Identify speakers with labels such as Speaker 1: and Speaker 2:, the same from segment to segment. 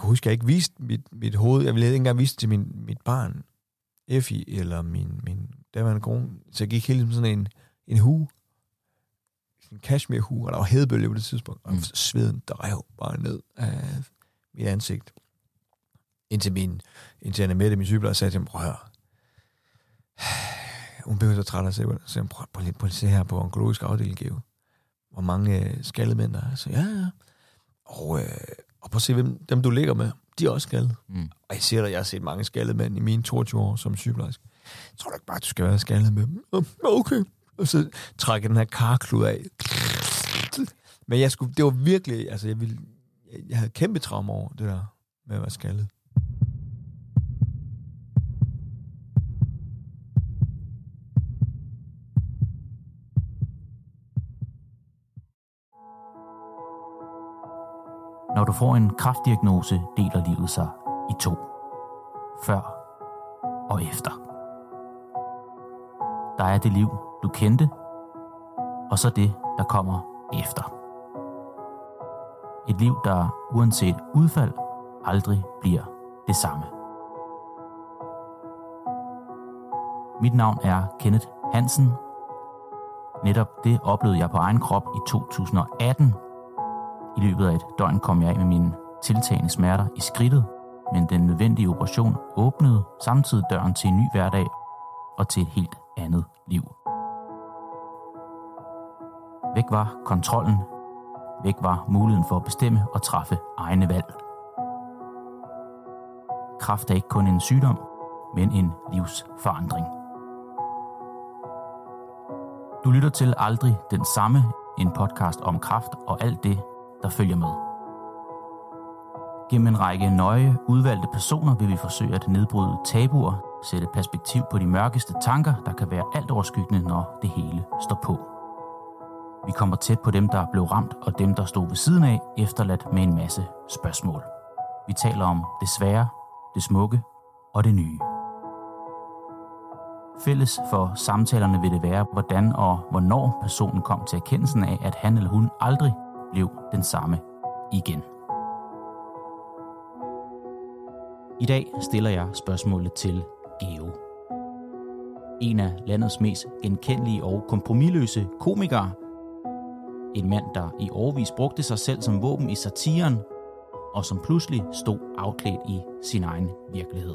Speaker 1: husker, jeg ikke viste mit hoved. Jeg ville ikke engang vise det til mit barn, Effie, eller min daværende kone. Så jeg gik hele tiden sådan en hue. En cashmere-hue, og der var hedebølge på det tidspunkt. Og sveden drev bare ned af mit ansigt. Indtil Annemette, min sygeplejer, sagde til mig, prøv at høre. Hun blev så træt af sig. Så jeg prøv lige at se her på onkologisk afdeling, Geo. Hvor mange skaldede mænd der er. Så ja. Og prøv at se, dem du ligger med, de er også skaldede. Og jeg siger dig, jeg har set mange skaldede mænd i mine 22 år som sygeplejerske. Jeg tror da ikke bare, at du skal være skaldet med dem. Okay. Og så trækker den her karklud af. Men det var virkelig, altså jeg havde kæmpe traume over det der med at være skaldet.
Speaker 2: Når du får en kræftdiagnose, deler livet sig i 2. Før og efter. Der er det liv, du kendte, og så det, der kommer efter. Et liv, der uanset udfald aldrig bliver det samme. Mit navn er Kenneth Hansen. Netop det oplevede jeg på egen krop i 2018. I løbet af et døgn kom jeg af med mine tiltagende smerter i skridtet, men den nødvendige operation åbnede samtidig døren til en ny hverdag og til et helt andet liv. Væk var kontrollen. Væk var muligheden for at bestemme og træffe egne valg. Kræft er ikke kun en sygdom, men en livsforandring. Du lytter til Aldrig den samme, en podcast om kræft og alt det, der følger med. Gennem en række nøje udvalgte personer vil vi forsøge at nedbryde tabuer, sætte perspektiv på de mørkeste tanker, der kan være alt overskyggende, når det hele står på. Vi kommer tæt på dem, der blev ramt, og dem, der stod ved siden af, efterladt med en masse spørgsmål. Vi taler om det svære, det smukke og det nye. Fælles for samtalerne vil det være, hvordan og hvornår personen kom til erkendelsen af, at han eller hun aldrig blev den samme igen. I dag stiller jeg spørgsmålet til Geo. En af landets mest genkendelige og kompromisløse komikere. En mand, der i årevis brugte sig selv som våben i satiren, og som pludselig stod afklædt i sin egen virkelighed.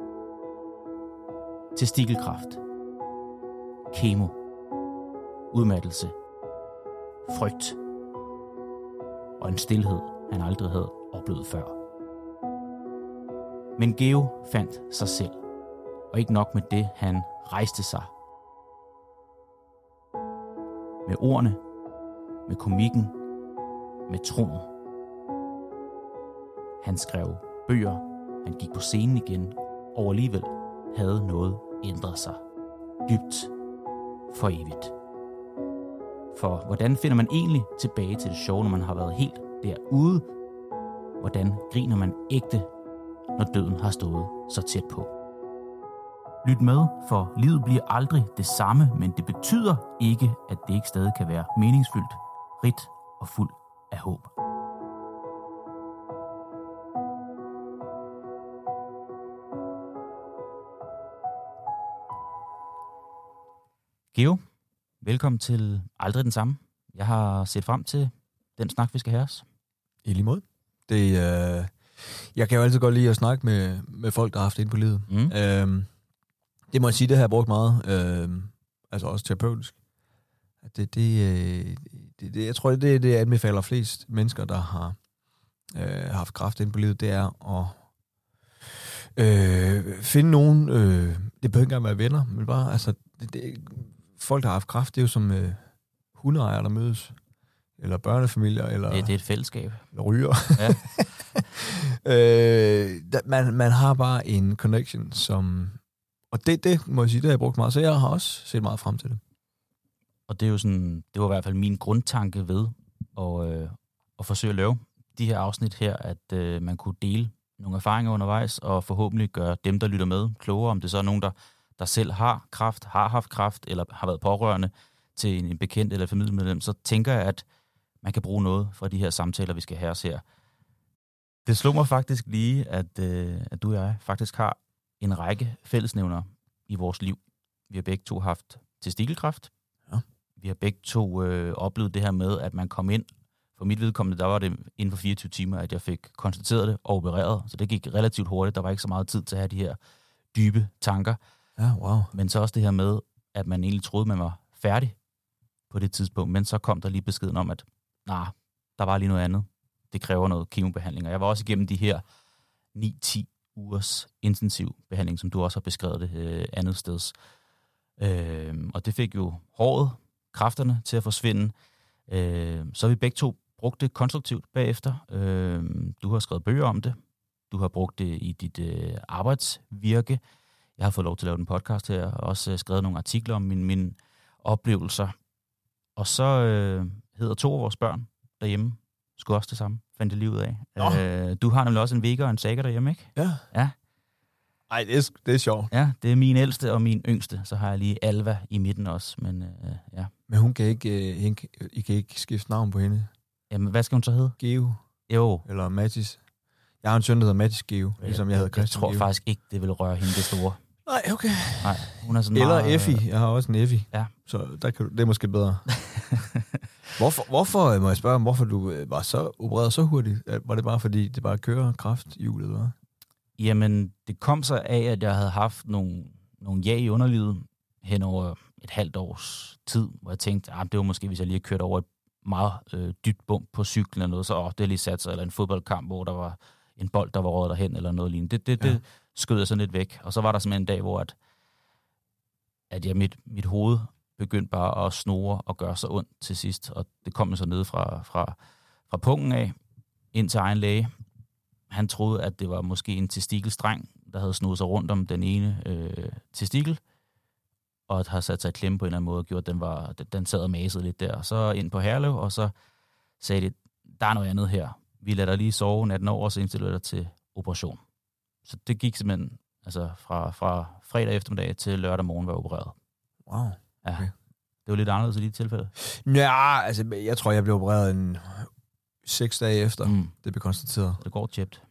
Speaker 2: Testikelkræft, kemo, udmattelse, frygt og en stilhed, han aldrig havde oplevet før. Men Geo fandt sig selv, og ikke nok med det, han rejste sig. Med ordene, med komikken, med troen. Han skrev bøger, han gik på scenen igen, og alligevel havde noget ændret sig. Dybt for evigt. For hvordan finder man egentlig tilbage til det sjove, når man har været helt derude? Hvordan griner man ægte, når døden har stået så tæt på? Lyt med, for livet bliver aldrig det samme, men det betyder ikke, at det ikke stadig kan være meningsfyldt, rigt og fuld af håb. Geo, velkommen til Aldrig den samme. Jeg har set frem til den snak, vi skal have os.
Speaker 1: I lige måde. Jeg kan jo altid godt lide at snakke med folk, der har haft det inde på livet. Det må jeg sige, det har jeg brugt meget. Altså også terapeutisk. Jeg tror, det anbefaler flest mennesker, der har haft kræft inde på livet, det er at finde nogen, det behøver ikke engang være venner, men bare, altså, folk, der har haft kræft, det er jo som hundeejere, der mødes, eller børnefamilier, eller...
Speaker 2: Det er et fællesskab.
Speaker 1: Eller ryger. Ja. Man har bare en connection, som... Og det må jeg sige, det har jeg brugt meget, så jeg har også set meget frem til det.
Speaker 2: Og det er jo sådan, det var i hvert fald min grundtanke ved at forsøge at lave de her afsnit her, at man kunne dele nogle erfaringer undervejs, og forhåbentlig gøre dem, der lytter med, klogere, om det så er nogen, der selv har kræft, har haft kræft, eller har været pårørende til en bekendt eller familiemedlem, så tænker jeg, at man kan bruge noget fra de her samtaler, vi skal have os her. Det slog mig faktisk lige, at du og jeg faktisk har en række fællesnævnere i vores liv. Vi har begge to haft testikelkræft.
Speaker 1: Ja.
Speaker 2: Vi har begge to oplevet det her med, at man kom ind. For mit vedkommende, der var det inden for 24 timer, at jeg fik konstateret det og opereret. Så det gik relativt hurtigt. Der var ikke så meget tid til at have de her dybe tanker.
Speaker 1: Ja, wow.
Speaker 2: Men så også det her med, at man egentlig troede, man var færdig på det tidspunkt. Men så kom der lige beskeden om, at der var lige noget andet. Det kræver noget kemobehandling. Og jeg var også igennem de her 9-10 ugers intensiv behandling, som du også har beskrevet det andet steds. Og det fik jo håret, kræfterne til at forsvinde. Så har vi begge to brugt det konstruktivt bagefter. Du har skrevet bøger om det. Du har brugt det i dit arbejdsvirke. Jeg har fået lov til at lave en podcast her, og også skrevet nogle artikler om mine oplevelser. Og så hedder 2 af vores børn derhjemme skulle også det samme, fandt det lige ud af. Du har nemlig også en Vega og en Saga derhjemme, ikke?
Speaker 1: Ja. Ej, det er sjovt.
Speaker 2: Ja, det er min ældste og min yngste. Så har jeg lige Alva i midten også, men ja.
Speaker 1: Men hun kan I kan ikke skifte navn på hende?
Speaker 2: Jamen, hvad skal hun så hedde?
Speaker 1: Geo.
Speaker 2: Jo.
Speaker 1: Eller Mattis. Jeg har en søn, der hedder Mattis Geo, ligesom jeg hedder Christian
Speaker 2: Jeg tror faktisk ikke, det vil røre hende det store.
Speaker 1: Nej, okay.
Speaker 2: Nej, hun er sådan
Speaker 1: eller
Speaker 2: meget,
Speaker 1: Effie. Jeg har også en Effie.
Speaker 2: Ja.
Speaker 1: Så det er måske bedre. Hvorfor, må jeg spørge, hvorfor du var så opereret så hurtigt? Var det bare fordi, det bare kører kræfthjulet, eller hvad?
Speaker 2: Jamen, det kom så af, at jeg havde haft nogle ja i underlivet hen over et halvt års tid, hvor jeg tænkte, det var måske, hvis jeg lige havde kørt over et meget dybt bump på cyklen eller noget, så det lige sat sig, eller en fodboldkamp, hvor der var en bold, der var røget derhen, eller noget lignende. Det skød jeg sådan lidt væk. Og så var der simpelthen en dag, hvor at jeg mit hoved begyndte bare at snore og gøre så ondt til sidst, og det kom så ned fra pungen af, ind til egen læge. Han troede, at det var måske en testikelstreng, der havde snoet sig rundt om den ene testikel, og har sat sig i klemme på en eller anden måde, og gjort, at den sad og masede lidt der. Og så ind på Herlev, og så sagde de, der er noget andet her. Vi lader dig lige sove natten over, og så indstiller dig til operation. Så det gik simpelthen fra fredag eftermiddag til lørdag morgen var opereret.
Speaker 1: Wow.
Speaker 2: Ja.
Speaker 1: Okay.
Speaker 2: Det var lidt anderledes i dit tilfælde.
Speaker 1: Ja, altså jeg tror, jeg blev opereret 6 dage efter, det blev konstateret.
Speaker 2: Det går tjept.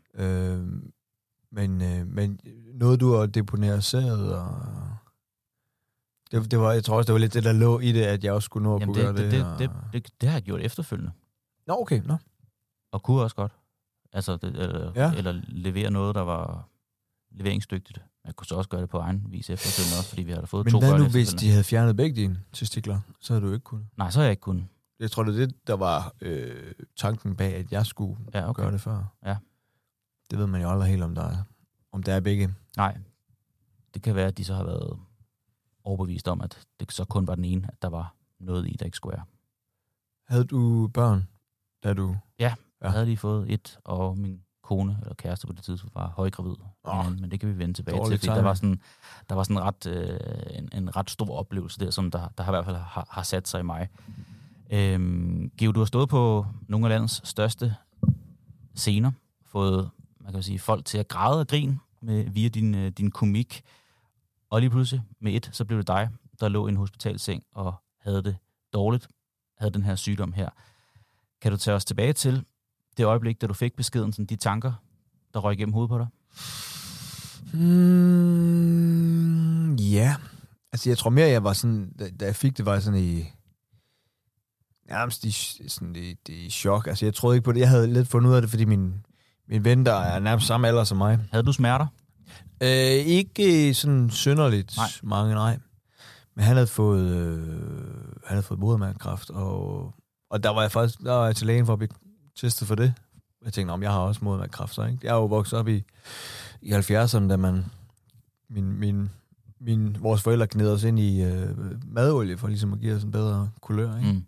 Speaker 1: Men noget, du har deponeret, og det var, jeg tror også, det var lidt det, der lå i det, at jeg også skulle nå at kunne gøre det.
Speaker 2: Det har jeg gjort efterfølgende.
Speaker 1: Nå, okay. Nå.
Speaker 2: Og kunne også godt. Altså, eller levere noget, der var leveringsdygtigt. Jeg kunne så også gøre det på egen vis efterfølgende også, fordi vi havde fået 2 børn.
Speaker 1: Men hvad nu, hvis de havde fjernet begge dine testikler? Så havde du ikke kunnet.
Speaker 2: Nej, så havde jeg ikke kunnet.
Speaker 1: Jeg tror, det er det, der var tanken bag, at jeg skulle gøre det før.
Speaker 2: Ja.
Speaker 1: Det ved man jo aldrig helt, om der er begge.
Speaker 2: Nej. Det kan være, at de så har været overbevist om, at det så kun var den ene, at der var noget i, der ikke skulle være.
Speaker 1: Havde du børn, da du...
Speaker 2: Ja, jeg havde lige fået 1, og min kone eller kæreste på det tidspunkt var højgravid. Men det kan vi vende tilbage til, fordi der var sådan en ret stor oplevelse der, som der i hvert fald har sat sig i mig. Geo, du har stået på nogle af landets største scener, fået, man kan sige, folk til at græde og grine via din komik, og lige pludselig med så blev det dig, der lå i en hospitalseng og havde det dårligt, havde den her sygdom her. Kan du tage os tilbage til det øjeblik, da du fik beskeden, sådan de tanker, der røg igennem hovedet på dig?
Speaker 1: Ja. Altså, jeg tror mere, jeg var sådan, da jeg fik det, var sådan i nærmest i chok. Altså, jeg troede ikke på det. Jeg havde lidt fundet ud af det, fordi min ven, der er nærmest samme alder som mig.
Speaker 2: Havde du smerter?
Speaker 1: Ikke sådan synderligt mange, nej. Men han havde fået modermærkekræft, og der var jeg til lægen for at blive testet for det. Jeg tænkte, jeg har også modermærkekræft, så ikke? Jeg er jo vokset op i 70'erne, da vores forældre gnede os ind i madolie, for ligesom at give os en bedre kulør, ikke?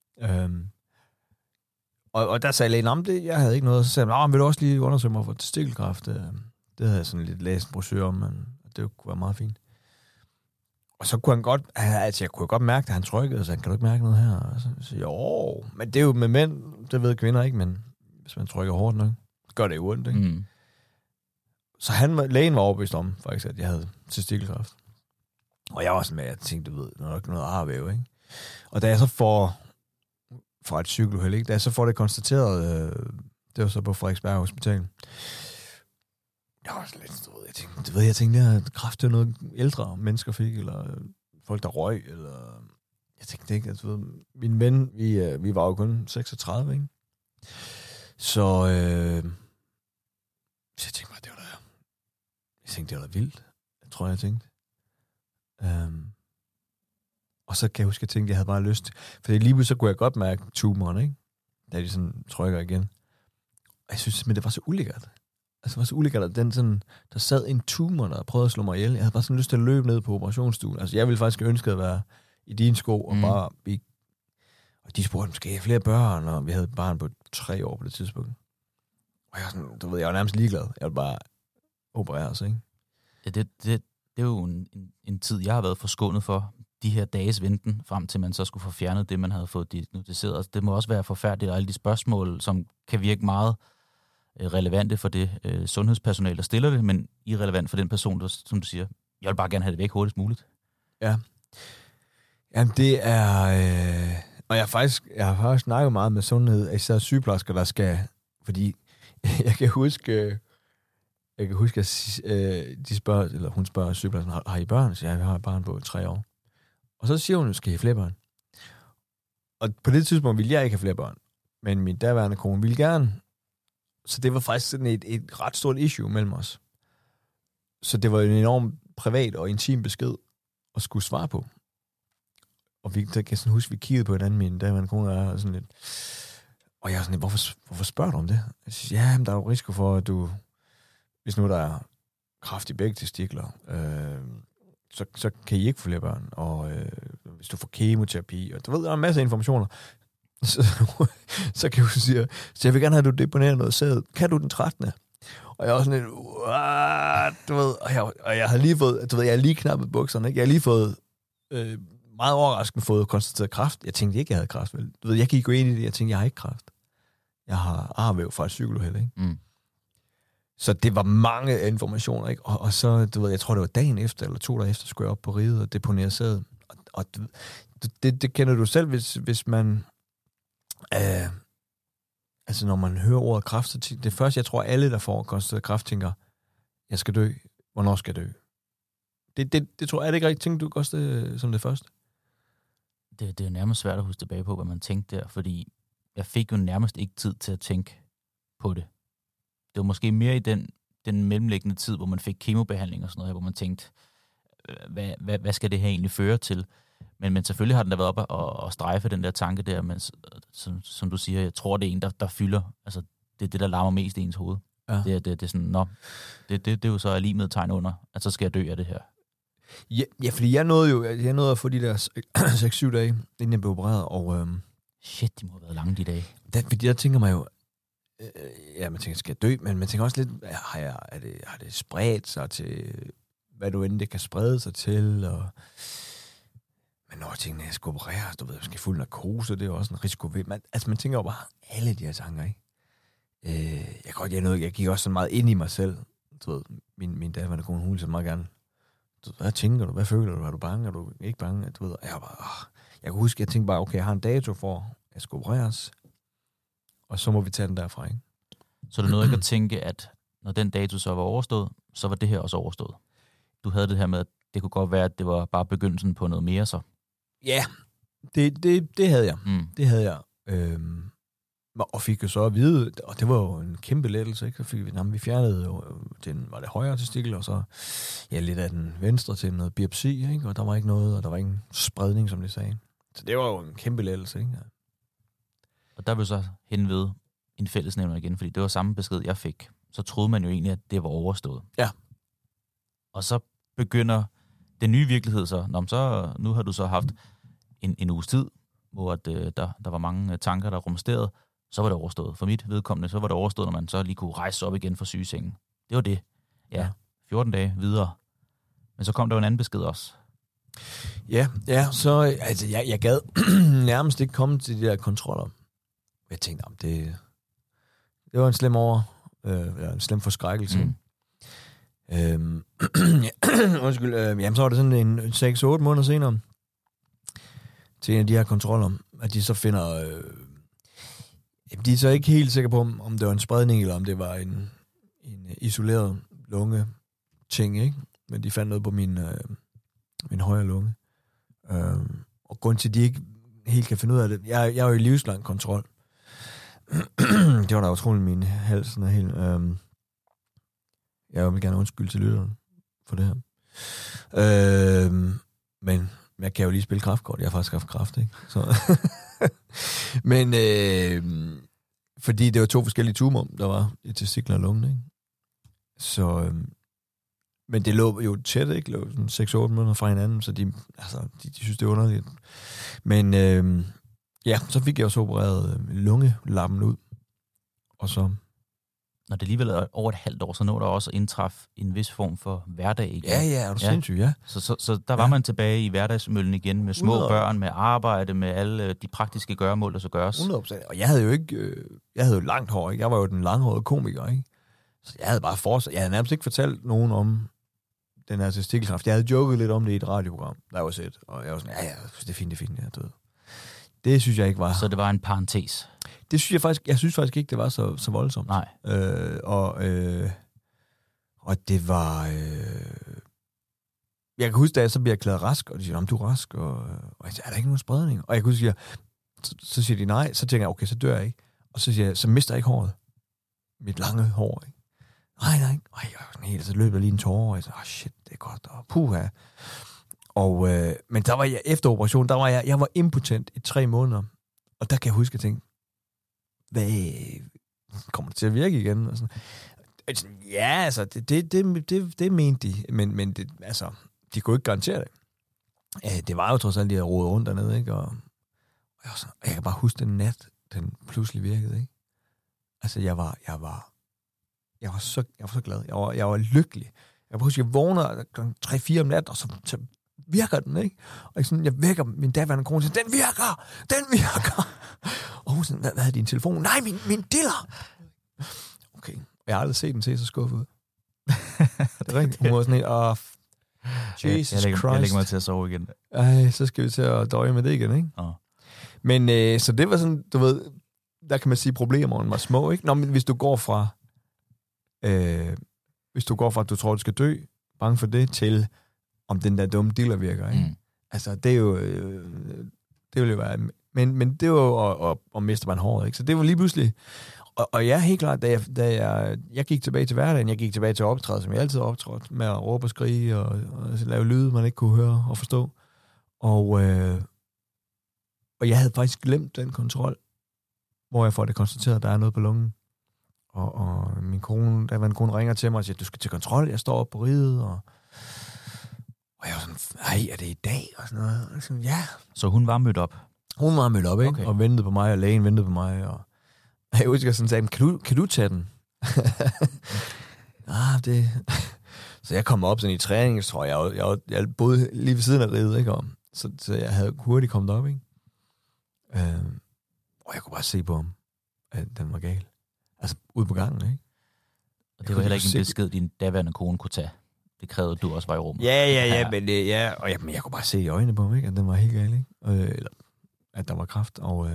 Speaker 1: Og der sagde lægen om det, jeg havde ikke noget, og så sagde han, vil du også lige undersøge mig for testikelkræft? Det havde jeg sådan lidt læst en brochure om, men det kunne være meget fint. Og så kunne han godt, altså jeg kunne godt mærke, at han trykkede, og sagde, kan du ikke mærke noget her? Og så jo, men det er jo med mænd, det ved kvinder ikke, men hvis man trykker hårdt nok, gør det jo ondt, ikke? Så lægen var overbevist om, faktisk, at jeg havde testikelkræft. Og jeg var sådan med, at jeg tænkte, du ved, noget arvæv, ikke? Og da jeg så får fra et cykeluheld, ikke? Da jeg så får det konstateret Det var så på Frederiksberg Hospital. Jeg var sådan lidt, jeg tænkte, at kræft det er noget ældre mennesker fik, eller folk, der røg, eller... Jeg tænkte ikke, at min ven, vi var jo kun 36, ikke? Så jeg tænkte bare, det var da vildt. Jeg tænkte. Og så kan jeg huske, at jeg tænkte, at jeg havde bare lyst. For lige pludselig så kunne jeg godt mærke tumoren, ikke? Da de sådan trykker igen. Og jeg synes, men det var så ulækkert. Altså, det var så ulækkert, at den sådan, der sad en tumor, der prøvede at slå mig ihjel. Jeg havde bare sådan lyst til at løbe ned på operationsstuen. Altså, jeg ville faktisk ønske at være i dine sko, og bare... Og de spurgte, skal jeg have flere børn? Og vi havde et barn på 3 år på det tidspunkt. Og jeg var sådan, jeg var nærmest ligeglad. Jeg ville bare opereres, ikke?
Speaker 2: Ja, det er jo en tid, jeg har været forskånet for. De her dages venten, frem til man så skulle få fjernet det, man havde fået diagnosticeret. Det må også være forfærdeligt, og alle de spørgsmål, som kan virke meget relevante for det sundhedspersonale, der stiller det, men irrelevant for den person, der, som du siger, jeg vil bare gerne have det væk hurtigst muligt.
Speaker 1: Ja. Jamen, det er... Og jeg har faktisk snakket meget med sundhed, især sygeplejersker, der skal... Fordi jeg kan huske, at de spørger, eller hun spørger sygeplejersken, har I børn? Så jeg har et barn på 3 år. Og så siger hun, skal I have flere børn? Og på det tidspunkt ville jeg ikke have flere børn. Men min daværende kone ville gerne. Så det var faktisk sådan et ret stort issue mellem os. Så det var en enormt privat og intim besked at skulle svare på. Og der kan jeg sådan huske, vi kiggede på hinanden, min daværende kone og sådan lidt. Og jeg er sådan lidt, hvorfor spørger du om det? Jeg siger, ja, men der er jo risiko for, at du, hvis nu der er kræft i begge testikler, så kan I ikke få flere børn. Og hvis du får kemoterapi, og du ved, der er en masse informationer. Så kan du sige, så jeg vil gerne have, at du deponerer noget sæd. Kan du den 13. Og jeg var sådan lidt, du ved, og jeg har lige fået, du ved, jeg har lige knappet bukserne, ikke? Jeg har lige fået, meget overraskende fået konstateret kræft. Jeg tænkte ikke, jeg havde kræft. Vel? Du ved, jeg gik jo ind i det, jeg tænkte, jeg har ikke kræft. Jeg har arvæv fra et cykeluheld, ikke? Mm. Så det var mange informationer, ikke? Og så, du ved, jeg tror, det var dagen efter, eller 2 dage efter, skulle jeg op på riget og deponere sæd. Og det kender du selv, hvis man... altså, når man hører ordet kræft, så det første, jeg tror, alle, der får konstateret kræft, tænker, jeg skal dø. Hvornår skal jeg dø? Det tror jeg, er det ikke rigtigt, tænker du også som det første?
Speaker 2: Det er nærmest svært at huske tilbage på, hvad man tænkte der, fordi jeg fik jo nærmest ikke tid til at tænke på det. Det var måske mere i den mellemliggende tid, hvor man fik kemobehandling og sådan noget, hvor man tænkte, hvad skal det her egentlig føre til? Men selvfølgelig har den da været op og strejfe den der tanke der, men som du siger, jeg tror, det er en, der fylder. Altså, det er det, der larmer mest i ens hoved. Ja. Det er sådan, det er jo så lige med tegn under, at så skal jeg dø af det her.
Speaker 1: Ja, fordi jeg nåede at få de der 6-7 dage, inden jeg blev opereret, og...
Speaker 2: Shit, de må have været lange de dage.
Speaker 1: Fordi der tænker man jo, man tænker, skal jeg dø? Men man tænker også lidt, har det spredt sig til, hvad du end det kan sprede sig til, og... Men når jeg tænker, at jeg skal opereres, du ved, jeg skal fuld narkose, det er jo også en risiko ved. Man tænker jo bare alle de her tanker, ikke? Jeg gik også så meget ind i mig selv. Du ved, min daværende kone, hun ville så meget gerne. Du ved, hvad tænker du? Hvad føler du? Er du bange? Er du ikke bange? Du ved, jeg kunne huske, jeg tænkte bare, okay, jeg har en dato for, jeg skal opereres, og så må vi tage den derfra, ikke?
Speaker 2: Så du nåede ikke at tænke, at når den dato så var overstået, så var det her også overstået? Du havde det her med, at det kunne godt være, at det var bare begyndelsen på noget mere så?
Speaker 1: Ja, det havde jeg. Det havde jeg. Og fik jo så at vide, og det var jo en kæmpe lettelse, ikke? Så fik vi fjernede jo var det højre testikel, og så lidt af den venstre til noget biopsi, ikke? Og der var ikke noget, og der var ingen spredning, som de sagde. Så det var jo en kæmpe lettelse, ikke?
Speaker 2: Og der blev så henved en fællesnævner igen, fordi det var samme besked, jeg fik. Så troede man jo egentlig, at det var overstået.
Speaker 1: Ja.
Speaker 2: Og så begynder den nye virkelighed så, nu har du så haft en uges tid, hvor der var mange tanker, der rumsterede, så var det overstået. For mit vedkommende, så var det overstået, når man så lige kunne rejse op igen fra sygesengen. Det var det. Ja, 14 dage videre. Men så kom der jo en anden besked også.
Speaker 1: Ja, så altså, jeg gad nærmest ikke komme til de der kontroller. Jeg tænkte, det var en slem en slem forskrækkelse. Undskyld, jamen så var det sådan en 6-8 måneder senere til en af de her kontroller, at de så finder Jamen, de er så ikke helt sikre på, om det var en spredning, eller om det var en isoleret lunge-ting, ikke? Men de fandt noget på min højre lunge. Og grund til, at de ikke helt kan finde ud af det, jeg er jo i livslang kontrol. Det var da utroligt, min halsen er helt... Jeg vil gerne undskylde til lytteren for det her. Men jeg kan jo lige spille kraftkort. Jeg har faktisk haft kraft, ikke? Så. Men fordi det var 2 forskellige tumor, der var i testikler og lungen, ikke? Så... men det lå jo tæt, ikke? Det lå sådan 6-8 måneder fra hinanden, så de synes, det er underligt. Men så fik jeg også opereret lungelappen ud. Og så...
Speaker 2: Når det alligevel er over et halvt år, så når der også indtræf en vis form for hverdag igen.
Speaker 1: Ja, er du sindssygt, ja.
Speaker 2: Så der var man tilbage i hverdagsmøllen igen, med små børn, med arbejde, med alle de praktiske gøremål, der så gøres.
Speaker 1: 100%. Og jeg havde jo langt hår, ikke? Jeg var jo den langhårede komiker, ikke? Så jeg havde bare fortsat. Jeg havde nærmest ikke fortalt nogen om den her testikelkræft. Jeg havde joket lidt om det i et radioprogram, der var set. Og jeg var sådan, ja, det er fint, jeg er død. Det synes jeg ikke var...
Speaker 2: Så det var en parentes?
Speaker 1: Det synes jeg synes faktisk ikke, det var så voldsomt.
Speaker 2: Nej.
Speaker 1: Og det var... Jeg kan huske, da jeg så bliver erklæret rask, og de siger, du er rask, og jeg siger, er der ikke nogen spredning? Og jeg kan huske, så siger de nej, så tænker jeg, okay, så dør jeg ikke. Og så siger jeg, så mister jeg ikke håret. Mit lange hår, ikke? Nej. Så løb jeg lige en tårer, og jeg sagde, shit, det er godt, og puha. Og, men der var jeg, efter operationen, jeg var impotent i 3 måneder, og der kan jeg huske, at tænke, hvad kommer det til at virke igen? Og sådan. Ja, altså, det mente de, men det, altså, de kunne ikke garantere det. Det var jo trods alt, de havde rodet rundt dernede, ikke? Og jeg kan bare huske den nat, den pludselig virkede, ikke? Altså, jeg var så glad. Jeg var lykkelig. Jeg kan huske, jeg vågner kl. 3-4 om natten, og så virker den, ikke? Og jeg vækker min daværende kone og siger, den virker! Og hun siger, hvad er din telefon? Nej, min diller! Okay. Jeg har aldrig set den se så skuffet ud. Det er rigtigt. Hun var sådan helt, Jesus Christ.
Speaker 2: Jeg lægger mig til at sove igen.
Speaker 1: Ej, så skal vi til at døje med det igen, ikke?
Speaker 2: Oh.
Speaker 1: Men så det var sådan, du ved, der kan man sige, problemerne var små, ikke? Nå, men hvis du går fra, at du tror, du skal dø, bange for det, til om den der dumme diller virker, ikke? Mm. Altså, det er jo, det vil jo være, men det var jo at miste man håret, ikke? Så det var lige pludselig, og jeg helt klart, da jeg gik tilbage til hverdagen, jeg gik tilbage til optræde, som jeg altid har optrådt, med at råbe og skrige, og lave lyde, man ikke kunne høre og forstå. Og jeg havde faktisk glemt den kontrol, hvor jeg får det konstateret, at der er noget på lungen. Og min kone, der var en kone, ringer til mig og siger, du skal til kontrol, jeg står oppe på riget, og jeg var sådan, nej, er det i dag? Og sådan noget. Og sådan, ja.
Speaker 2: Så hun var mødt op?
Speaker 1: Hun var mødt op, ikke? Okay. Og ventede på mig, og lægen ventede på mig, og jeg husker sådan, sagde, kan du tage den? Det... Så jeg kom op sådan i træning, tror jeg boede lige ved siden af riget, ikke? Og så jeg havde hurtigt kommet op, ikke? Og jeg kunne bare se på ham, at den var gal. Altså, ude på gangen, ikke?
Speaker 2: Og det var heller ikke en besked, din daværende kone kunne tage. Det krævede, at du også var i rummet.
Speaker 1: Ja, men jeg kunne bare se i øjnene på ham, ikke? At den var helt gal, ikke? Eller at der var kræft, og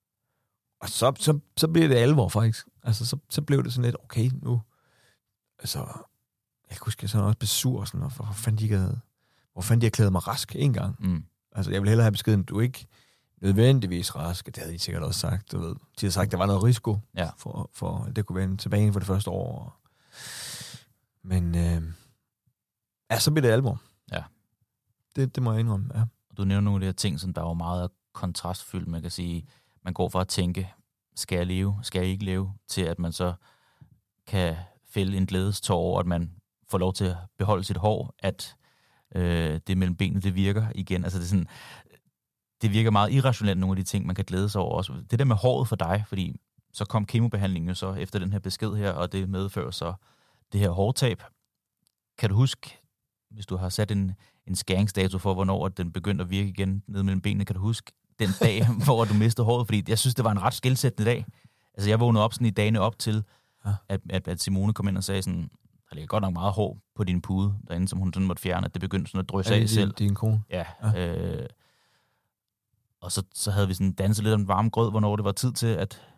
Speaker 1: så blev det alvor, faktisk. Altså, så blev det sådan lidt, okay, nu... Altså, jeg kunne huske, jeg sådan også blev sur, sådan, og hvor fanden de havde klædet mig rask en gang. Mm. Altså, jeg ville hellere have beskeden, du er ikke nødvendigvis rask. Det havde de sikkert også sagt, du ved. De havde sagt, der var noget risiko, for det kunne vende tilbage for det første år. Men, så blev det alvor. Ja. Det må jeg indrømme, ja.
Speaker 2: Og du nævner nogle af de her ting, som der var meget kontrastfyldt. Man kan sige, man går fra at tænke, skal jeg leve, skal jeg ikke leve, til at man så kan fælde en glædestår over, at man får lov til at beholde sit hår, at det mellem benene, det virker igen. Altså det virker meget irrationelt, nogle af de ting, man kan glæde sig over også. Det der med håret for dig, fordi så kom kemobehandlingen jo så efter den her besked her, og det medfører så det her hårtab. Kan du huske, hvis du har sat en skæringsdato for, hvornår den begyndte at virke igen ned mellem benene, kan du huske den dag, hvor du mistede håret? Fordi jeg synes, det var en ret skelsættende dag. Altså jeg vågnede op sådan i dagene op til, at Simone kom ind og sagde sådan, der ligger godt nok meget hår på din pude derinde, som hun sådan måtte fjerne, at det begyndte sådan at drysse af selv.
Speaker 1: Din kone?
Speaker 2: Ja. Og så havde vi sådan danset lidt om den varme grød, hvornår det var tid til, at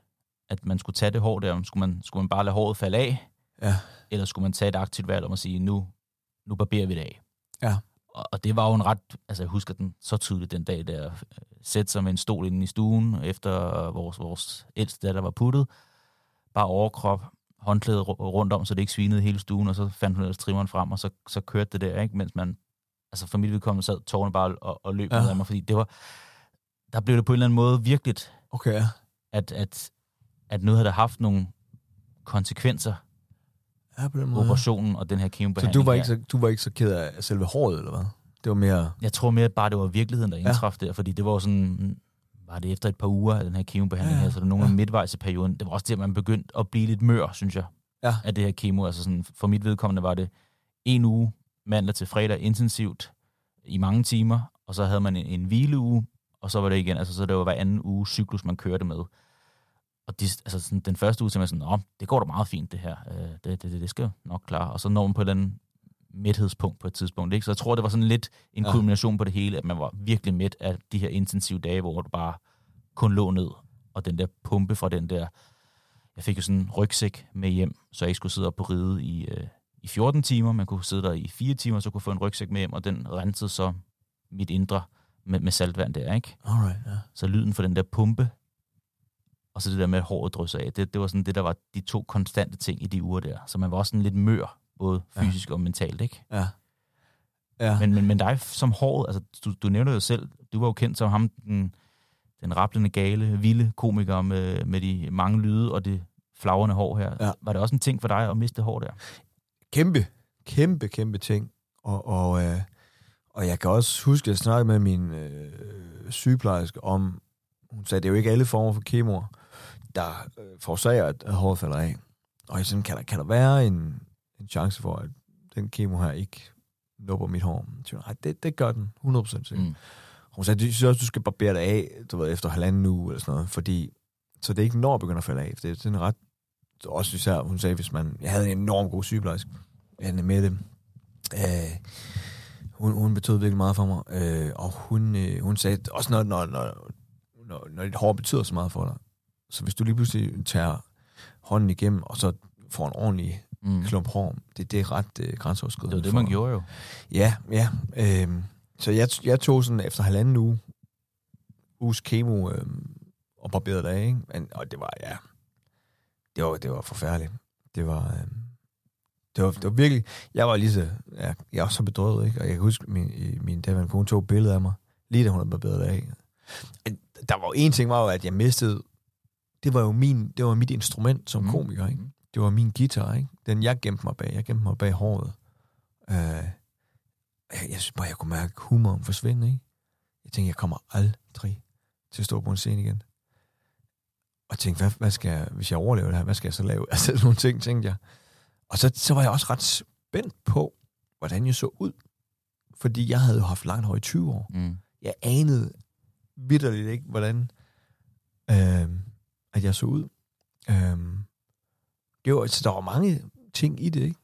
Speaker 2: at man skulle tage det hår der? Skulle man bare lade håret falde af?
Speaker 1: Ja.
Speaker 2: Eller skulle man tage et aktivt valg om at sige, nu barberer vi det af?
Speaker 1: Ja.
Speaker 2: Og det var jo en ret, altså jeg husker den så tydeligt den dag, der sætte sig med en stol inde i stuen, efter vores ældste datter var puttet, bare overkrop, håndklædet rundt om, så det ikke svinede hele stuen, og så fandt hun ellers trimmeren frem, og så kørte det der, ikke? Mens man, altså for mit vedkommende sad tårerne bare og løb ned af mig, fordi det var, der blev det på en eller anden måde virkeligt,
Speaker 1: okay, ja.
Speaker 2: at noget havde haft nogle konsekvenser,
Speaker 1: på den måde.
Speaker 2: Operationen og den her kemobehandling.
Speaker 1: Så du var ikke så ked af selve håret, eller hvad? Det var mere...
Speaker 2: Jeg tror mere bare, det var virkeligheden, der indtraf der, fordi det var sådan, var det efter et par uger af den her kemobehandling her, så der nogle midtvejs i perioden. Det var også det, at man begyndte at blive lidt mør, synes jeg, af det her kemo. Altså sådan, for mit vedkommende var det 1 uge, mandag til fredag, intensivt i mange timer, og så havde man en hvileuge, og så var det igen, altså så det var hver anden uge cyklus, man kørte med. Og altså sådan, den første uge, så man sådan, det går da meget fint, det her. Det skal nok klare. Og så når man på den mæthedspunkt på et tidspunkt. Ikke? Så jeg tror, det var sådan lidt en kulmination på det hele, at man var virkelig mæt af de her intensive dage, hvor du bare kun lå ned. Og den der pumpe fra den der... Jeg fik jo sådan en rygsæk med hjem, så jeg ikke skulle sidde op på ride i 14 timer. Man kunne sidde der i 4 timer, så kunne få en rygsæk med hjem, og den rensede så mit indre med saltvand der, ikke?
Speaker 1: Alright, ja.
Speaker 2: Så lyden for den der pumpe, og så det der med, at håret drysser af, det var sådan det, der var de 2 konstante ting i de uger der. Så man var også sådan lidt mør, både fysisk og mentalt, ikke?
Speaker 1: Ja. Ja.
Speaker 2: Men dig som håret, altså du nævner jo selv, du var jo kendt som ham, den rablende gale, vilde komiker med de mange lyde og det flagrende hår her. Ja. Var det også en ting for dig at miste hår der?
Speaker 1: Kæmpe ting. Og jeg kan også huske, at jeg snakkede med min sygeplejerske om, hun sagde, det er jo ikke alle former for kemoer, der forårsager, at håret falder af. Og jeg sådan, kan der være en chance for, at den kemo her ikke nupper mit hår? Nej, det gør den 100% sikkert. Hun sagde, jeg synes også, du skal barbere det af, du ved, efter 1,5 uge eller sådan noget, fordi så det ikke når begynder at falde af. Det er sådan ret, også især, hun sagde, hvis jeg havde en enorm god sygeplejerske, Anne Mette, hun betød virkelig meget for mig, og hun sagde, også når dit hår betyder så meget for dig, så hvis du lige pludselig tager hånden igennem, og så får en ordentlig klump hår, det er ret grænseoverskridende.
Speaker 2: Det var det, man gjorde jo.
Speaker 1: Ja. Så jeg tog sådan efter 1,5 uges kemo og barberede det af, ikke? Og det var forfærdeligt. Det var virkelig... Jeg var lige så... Jeg var så bedrøvet, ikke? Og jeg kan huske, min daværende kone tog et billede af mig, lige da hun havde barberet det af. Der var jo en ting, at jeg mistede... Det var mit instrument som komiker, ikke? Det var min guitar, ikke? Den jeg gemte mig bag. Jeg gemte mig bag håret. Jeg synes bare, jeg kunne mærke humoren forsvinde, ikke? Jeg tænkte, jeg kommer aldrig til at stå på en scene igen. Og jeg tænkte, hvad skal jeg, hvis jeg overlever det her, hvad skal jeg så lave? Altså, sådan nogle ting, tænkte jeg. Og så var jeg også ret spændt på, hvordan jeg så ud. Fordi jeg havde jo haft langt hår i 20 år. Jeg anede vitterligt ikke, hvordan at jeg så ud. Så der var mange ting i det, ikke?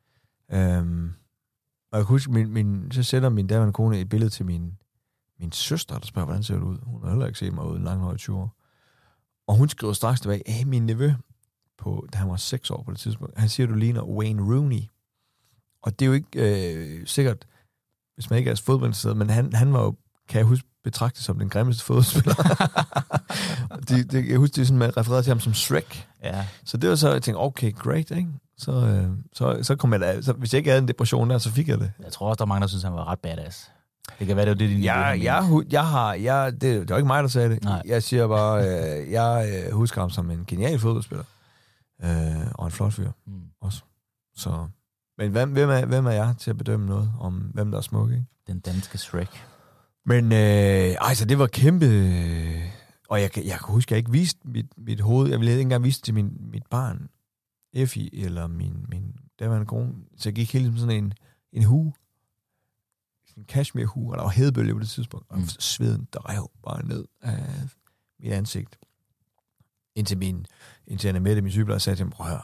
Speaker 1: Og jeg kan huske, så sætter min daværende kone et billede til min søster, der spørger, hvordan ser det ud? Hun har heller ikke set mig uden langt hår i 20 år. Og hun skriver straks tilbage, min nevø, da han var 6 år på det tidspunkt, han siger, du ligner Wayne Rooney. Og det er jo ikke sikkert, hvis man ikke er fodboldinteresseret, men han var jo, kan jeg huske, betragtet som den grimmeste fodboldspiller. Jeg husker, det er sådan, man refererede til ham som Shrek.
Speaker 2: Ja.
Speaker 1: Så det var så, jeg tænkte, okay, great, ikke? Så kom jeg da, hvis jeg ikke havde en depression der, så fik jeg det.
Speaker 2: Jeg tror også, der er mange, der synes, han var ret badass. Det kan være, det var det,
Speaker 1: det var ikke mig, der sagde det.
Speaker 2: Nej.
Speaker 1: Jeg siger bare, jeg husker ham som en genial fodboldspiller. Og en flot fyr også. Så, men hvem er jeg til at bedømme noget om, hvem der er smuk, ikke?
Speaker 2: Den danske Shrek.
Speaker 1: Men så det var kæmpe... Og jeg kan huske, at jeg ikke viste mit hoved. Jeg ville ikke engang vise det til mit barn, Effie, eller min daværende kone. Så jeg gik hele tiden sådan en hue. En cashmere-hue, og der var hedebølge på det tidspunkt. Og sveden drev bare ned af mit ansigt. Indtil Anne Mette, min sygeplejer, sagde til mig, prøv at høre.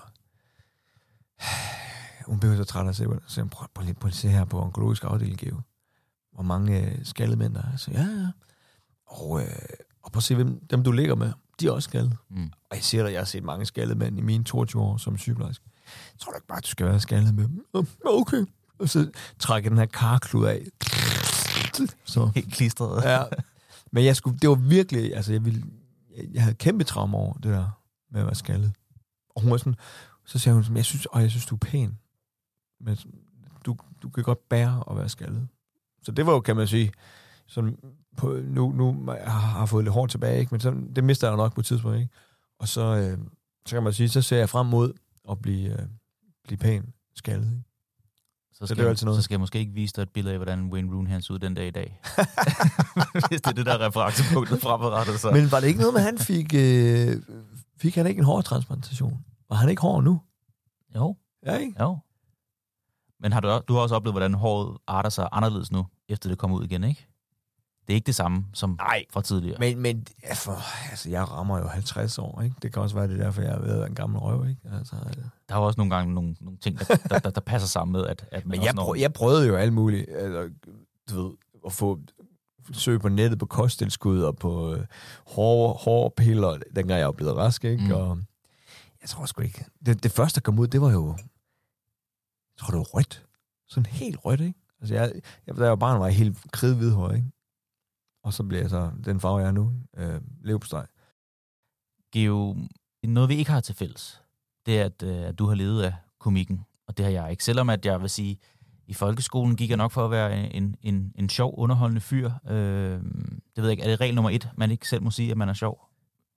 Speaker 1: Hun blev så træt af at se, prøv lige at se her på onkologisk afdeling, Geo. Hvor mange skaldede mænd der er. Så ja. Og prøv at se, dem du ligger med. de er også skaldet. Og jeg siger dig, jeg har set mange skaldede mænd i mine 22 år som sygeplejerske. Jeg tror da ikke bare, du skal være skaldet med dem. Okay. Og så trækker den her karklud af. Så.
Speaker 2: Helt klistret.
Speaker 1: Ja. Men det var virkelig, altså jeg havde kæmpe traume over det der med at være skaldet. Og hun var sådan, så sagde hun, jeg synes, du er pæn. Men du kan godt bære at være skaldet. Så det var jo, kan man sige, sådan, nu har jeg fået lidt hårdt tilbage, ikke? Men så, det mister jeg nok på et tidspunkt, ikke? Og så kan man sige, så ser jeg frem mod at blive pæn skaldet, ikke?
Speaker 2: Så skal jeg måske ikke vise dig et billede af, hvordan Wayne Rooney han så ud den dag i dag. Hvis det er det der referencepunktet fremadrettet. Så.
Speaker 1: Men var det ikke noget med, han fik han ikke en hårtransplantation? Var han ikke hård nu?
Speaker 2: Jo.
Speaker 1: Ja, ikke?
Speaker 2: Jo. Men du har også oplevet, hvordan håret arter sig anderledes nu, efter det kommer ud igen, ikke? Det er ikke det samme som fra tidligere.
Speaker 1: Men jeg rammer jo 50 år, ikke? Det kan også være det derfor, jeg har været en gammel røv, ikke? Altså,
Speaker 2: der er også nogle gange nogle ting, der passer sammen med, at man
Speaker 1: men jeg prøvede jo alt muligt, altså, du ved, at søge på nettet på kosttilskud og på hårpiller, dengang jeg var blevet rask, ikke? Og jeg tror sgu ikke. Det første, der kom ud, det var jo, jeg tror, det var rødt. Sådan helt rødt, ikke? Altså, da jeg var barn, var jeg helt kridhvidhår, ikke? Og så bliver jeg så den farve, jeg er nu. Leverpostej.
Speaker 2: Geo, noget vi ikke har til fælles, det er, at du har levet af komikken, og det har jeg ikke. Selvom at jeg vil sige, i folkeskolen gik jeg nok for at være en sjov, underholdende fyr. Det ved jeg ikke, er det regel nummer 1, man ikke selv må sige, at man er sjov?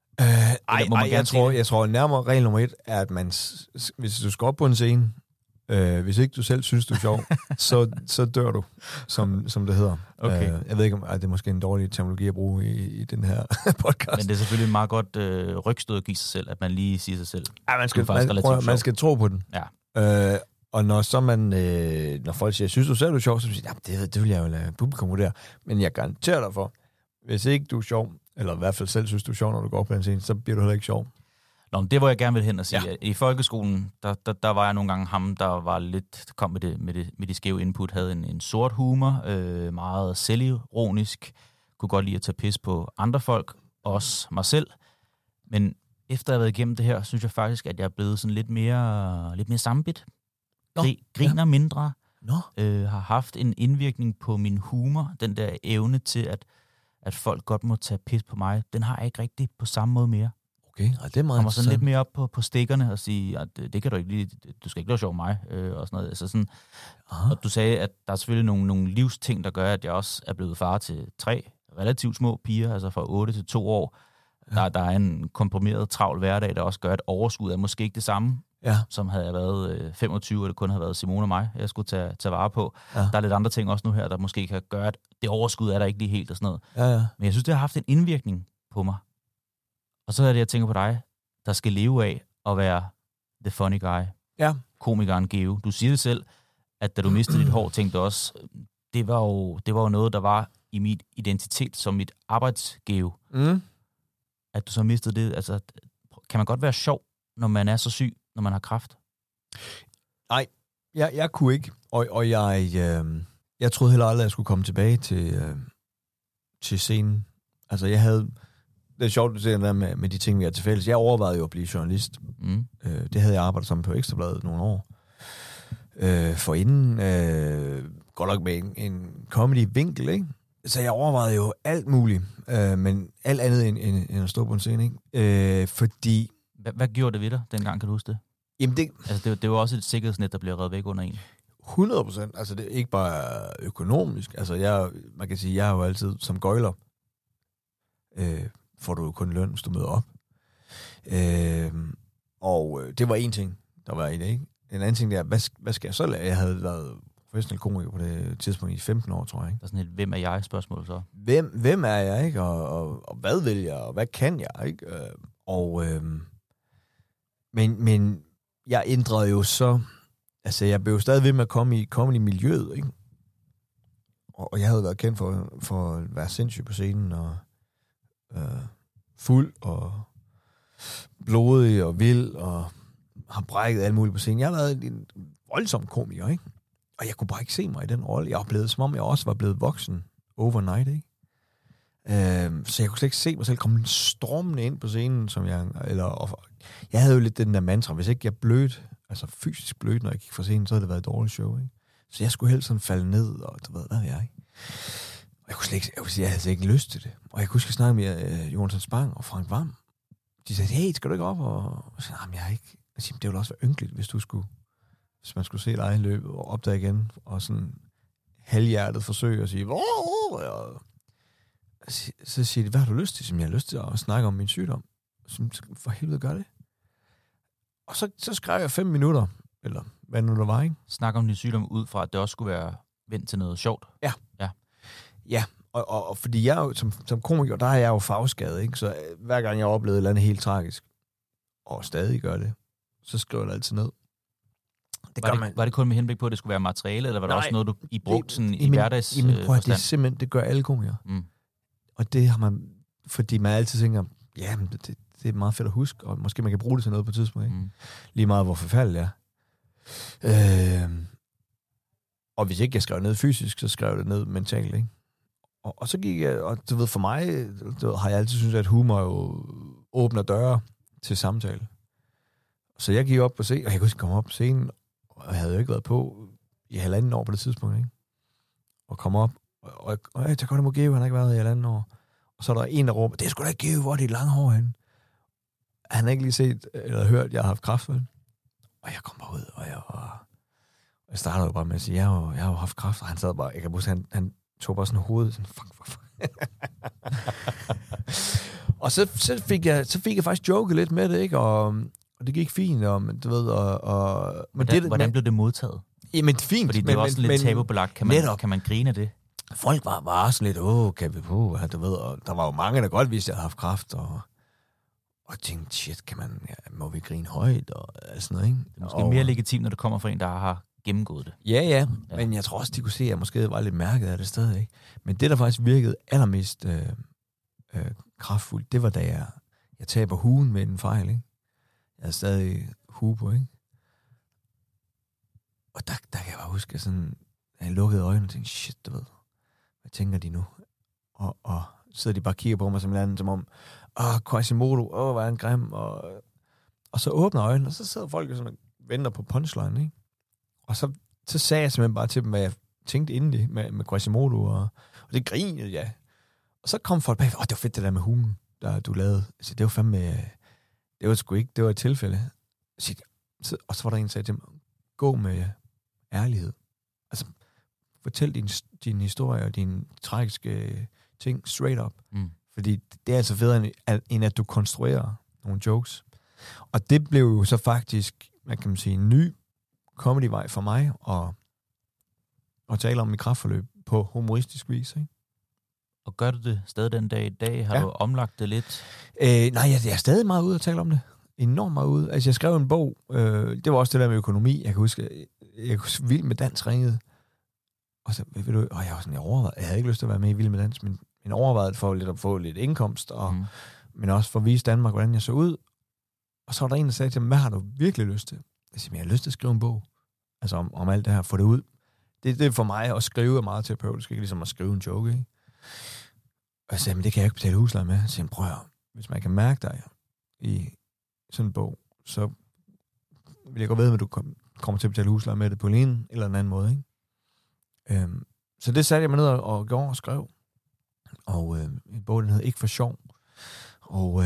Speaker 1: Jeg tror nærmere regel nummer 1 er, at hvis du skal op på en scene, hvis ikke du selv synes, du er sjov, så dør du, som det hedder.
Speaker 2: Okay.
Speaker 1: Jeg ved ikke, om det er måske en dårlig terminologi at bruge i den her podcast.
Speaker 2: Men det er selvfølgelig et meget godt rygstød at give sig selv, at man lige siger sig selv.
Speaker 1: Ja, man skal tro på den.
Speaker 2: Ja.
Speaker 1: Og når folk siger, synes du selv, du er sjov, så siger jeg, det vil jeg jo lade publikum vurdere. Men jeg garanterer dig for, hvis ikke du er sjov, eller i hvert fald selv synes, du er sjov, når du går på en scene, så bliver du heller ikke sjov.
Speaker 2: Nå, det var jeg gerne vil hen og sige. Ja. I folkeskolen, der var jeg nogle gange ham, der var lidt, kom med de skæve input, havde en sort humor, meget selvironisk, kunne godt lide at tage pis på andre folk, også mig selv. Men efter at have været igennem det her, synes jeg faktisk, at jeg er blevet sådan lidt mere sammenbidt. Griner mindre, har haft en indvirkning på min humor, den der evne til, at folk godt må tage pis på mig, den har jeg ikke rigtig på samme måde mere.
Speaker 1: Okay, og det er meget
Speaker 2: kommer sådan lidt mere op på stikkerne og sige, at det kan du ikke lide, du skal ikke lave sjov mig, og sådan noget. Altså sådan, og du sagde, at der er selvfølgelig nogle livsting, der gør, at jeg også er blevet far til 3 relativt små piger, altså fra 8 til 2 år. Ja. Der er en komprimeret, travl hverdag, der også gør, at overskud er måske ikke det samme, som havde jeg været 25, og det kun havde været Simone og mig, jeg skulle tage vare på. Ja. Der er lidt andre ting også nu her, der måske kan gøre, at det overskud er der ikke lige helt og sådan noget.
Speaker 1: Ja.
Speaker 2: Men jeg synes, det har haft en indvirkning på mig. Og så er det, jeg tænker på dig, der skal leve af at være the funny guy.
Speaker 1: Ja.
Speaker 2: Komikeren Geo. Du siger det selv, at da du mistede dit hår, tænkte du også, det var jo noget, der var i min identitet som mit arbejdsgeo. At du så mistede det. Altså, kan man godt være sjov, når man er så syg, når man har kræft?
Speaker 1: Nej, jeg kunne ikke. Og jeg troede heller aldrig, at jeg skulle komme tilbage til scenen. Altså, jeg havde... Det er sjovt, at se der med de ting, vi har til fælles. Jeg overvejede jo at blive journalist. Det havde jeg arbejdet sammen på Ekstra Bladet nogle år. Forinden, godt nok med en comedy-vinkel, ikke? Så jeg overvejede jo alt muligt, men alt andet end at stå på en scene, ikke? Fordi...
Speaker 2: Hvad gjorde det ved dig dengang, kan du huske det?
Speaker 1: Jamen
Speaker 2: det var også et sikkerhedsnet, der blev reddet væk under en.
Speaker 1: 100%. Altså, det er ikke bare økonomisk. Altså, man kan sige, jeg har jo altid som gøjler... får du jo kun løn, hvis du møder op. Og det var en ting, der var i det, ikke? En anden ting, det er, hvad skal jeg så lave? Jeg havde været professionel komiker på det tidspunkt i 15 år, tror jeg. Ikke?
Speaker 2: Der er sådan et, hvem er jeg spørgsmål så?
Speaker 1: Hvem er jeg, ikke? Og hvad vil jeg, og hvad kan jeg, ikke? Men jeg ændrede jo så... Altså, jeg blev jo stadig ved med at komme i comedy-miljøet, ikke? Og jeg havde været kendt for at være sindssyg på scenen, og fuld og blodig og vild og har brækket alt muligt på scenen. Jeg har været en voldsom komiker, ikke? Og jeg kunne bare ikke se mig i den rolle. Jeg oplevede, som om jeg også var blevet voksen overnight, ikke? Så jeg kunne slet ikke se mig selv komme stormende ind på scenen, jeg havde jo lidt den der mantra, hvis ikke jeg blødte, altså fysisk blødte, når jeg gik fra scenen, så havde det været et dårligt show, ikke? Så jeg skulle helst sådan falde ned, og du ved, hvad ved jeg, ikke? Og jeg havde slet ikke lyst til det. Og jeg kunne huske at snakke med Jonathan Spang og Frank Hvam. De sagde, hey, skal du ikke op? Og jeg sagde, nej, jeg har ikke. Jeg siger, det ville også være ynkeligt, hvis man skulle se et eget løb og opdage igen, og sådan halvhjertet forsøge at sige, og så siger de, hvad har du lyst til? Så jeg har lyst til at snakke om min sygdom. Så for helvede gør det. Og så skrev jeg 5 minutter, eller hvad nu der var, ikke?
Speaker 2: Snak om din sygdom ud fra, at det også skulle være vendt til noget sjovt.
Speaker 1: Ja, og fordi jeg jo, som komiker, der er jeg jo fagskadet, ikke? Så hver gang jeg oplevede et eller andet helt tragisk, og stadig gør det, så skriver jeg det altid ned.
Speaker 2: Var det kun med henblik på, at det skulle være materiale, eller var det også noget, I brugte sådan i hverdags
Speaker 1: forstand? Det er simpelthen, det gør alle komikere. Og det har man, fordi man altid tænker, ja, det er meget fedt at huske, og måske man kan bruge det til noget på et tidspunkt, ikke? Lige meget, hvor forfærdeligt det er. Og hvis ikke jeg skrev ned fysisk, så skrev jeg det ned mentalt, ikke? Og så gik jeg, og du ved, for mig, har jeg altid syntes, at humor jo åbner døre til samtale. Så jeg gik op på scenen, og jeg kunne ikke komme op på scenen, og jeg havde jo ikke været på i 1,5 år på det tidspunkt, ikke? Og komme op, og jeg tager godt imod Geo, han har ikke været i 1,5 år. Og så er der en, der råber, det er sgu da ikke Geo, hvor er det lange hår henne? Han har ikke lige set eller hørt, at jeg har haft kræft, vel? Og jeg kom bare ud, og jeg startede jo bare med at sige, jeg har jo haft kræft, og han sad bare, jeg kan huske, han tog bare sådan hovedet, sådan, fuck. Og så fik jeg faktisk joket lidt med det, ikke? Og det gik fint, og du ved,
Speaker 2: hvordan blev det modtaget?
Speaker 1: Jamen, fint.
Speaker 2: Fordi det er også lidt tabubelagt. Kan man grine af det?
Speaker 1: Folk var sådan lidt, kan vi på, du ved, og der var jo mange, der godt vidste, at jeg havde haft kræft, og tænkte, shit, må vi grine højt, og sådan noget, ikke?
Speaker 2: Det er måske mere legitimt, når det kommer fra en, der har gennemgået det.
Speaker 1: Ja, men jeg tror også, de kunne se, at jeg måske var lidt mærket af det stadig, ikke? Men det, der faktisk virkede allermest kraftfuldt, det var, da jeg taber huen med en fejl, ikke? Jeg havde stadig hue på, ikke? Og der kan jeg bare huske, sådan, at jeg lukkede øjnene og tænkte, shit, du ved, hvad tænker de nu? Og sidder de bare og kigger på mig som om, Quasimodo, hvor er han grim, og så åbner øjnene, og så sidder folk sådan og venter på punchline, ikke? Og så sagde jeg simpelthen bare til dem, hvad jeg tænkte indeni med Quasimodo, og det grinede, ja. Og så kom folk bag, det var fedt det der med hugen, der du lavede. Så det var fandme, det var sgu ikke, det var et tilfælde. Og så var der en, der sagde til mig, gå med ærlighed. Altså, fortæl din historie og dine tragiske ting straight up. Fordi det er altså federe, end at du konstruerer nogle jokes. Og det blev jo så faktisk, hvad kan man sige, en ny comedy-vej for mig at tale om mit kræftforløb på humoristisk vis, ikke?
Speaker 2: Og gør du det stadig den dag i dag? Har du omlagt det lidt?
Speaker 1: Nej, jeg er stadig meget ude at tale om det. Enormt meget ude. Altså, jeg skrev en bog. Det var også det der med økonomi. Jeg kan huske, jeg kunne Vild med Dans ringede. Og så, jeg var sådan, jeg havde ikke lyst til at være med i Vild med Dans, men overvejede for lidt at få lidt indkomst, men også for at vise Danmark, hvordan jeg så ud. Og så var der en, der sagde til mig, hvad har du virkelig lyst til? Jeg siger, jeg har lyst til at skrive en bog. Altså om alt det her, få det ud. Det er for mig at skrive er meget terapeutisk, ikke ligesom at skrive en joke, ikke? Og jeg sagde, men det kan jeg ikke betale husleje med. Jeg siger, prøv at høre, hvis man kan mærke dig i sådan en bog, så vil jeg godt vide, at du kommer til at betale husleje med det på en eller anden måde, ikke? Så det satte jeg mig ned og gjorde og skrev. Og en bog, den hed Ikke for sjov. Og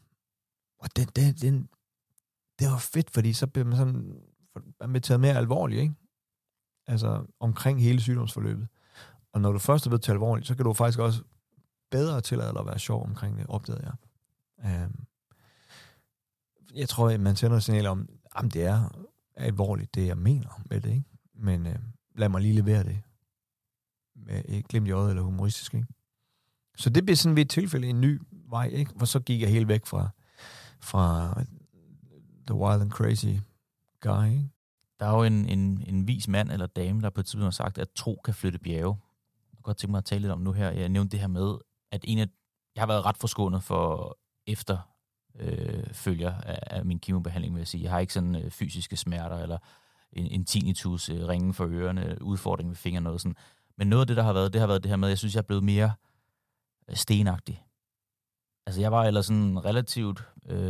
Speaker 1: det var fedt, fordi så blev man sådan taget mere alvorligt, ikke? Altså omkring hele sygdomsforløbet. Og når du først er blevet taget alvorligt, så kan du faktisk også bedre tillade dig at være sjov omkring det, opdagede jeg. Jeg tror, at man sender et signal om, at det er alvorligt, det jeg mener med det, ikke? Men lad mig lige levere det med et glimt i øjet eller humoristisk, ikke? Så det blev sådan ved et tilfælde en ny vej, ikke? For så gik jeg helt væk fra the wild and crazy guy, ikke?
Speaker 2: Der er jo en vis mand eller dame, der på et tidspunkt har sagt, at tro kan flytte bjerge. Jeg kan godt tænke mig at tale lidt om nu her. Jeg nævnte det her med, at jeg har været ret forskånet for efterfølger af min kemobehandling, vil jeg sige. Jeg har ikke sådan fysiske smerter, eller en tinnitus, ringen for ørerne, udfordring med fingrene, noget sådan. Men noget af det, der har været, det har været det her med, jeg synes, jeg er blevet mere stenagtig. Altså, jeg var ellers sådan relativt,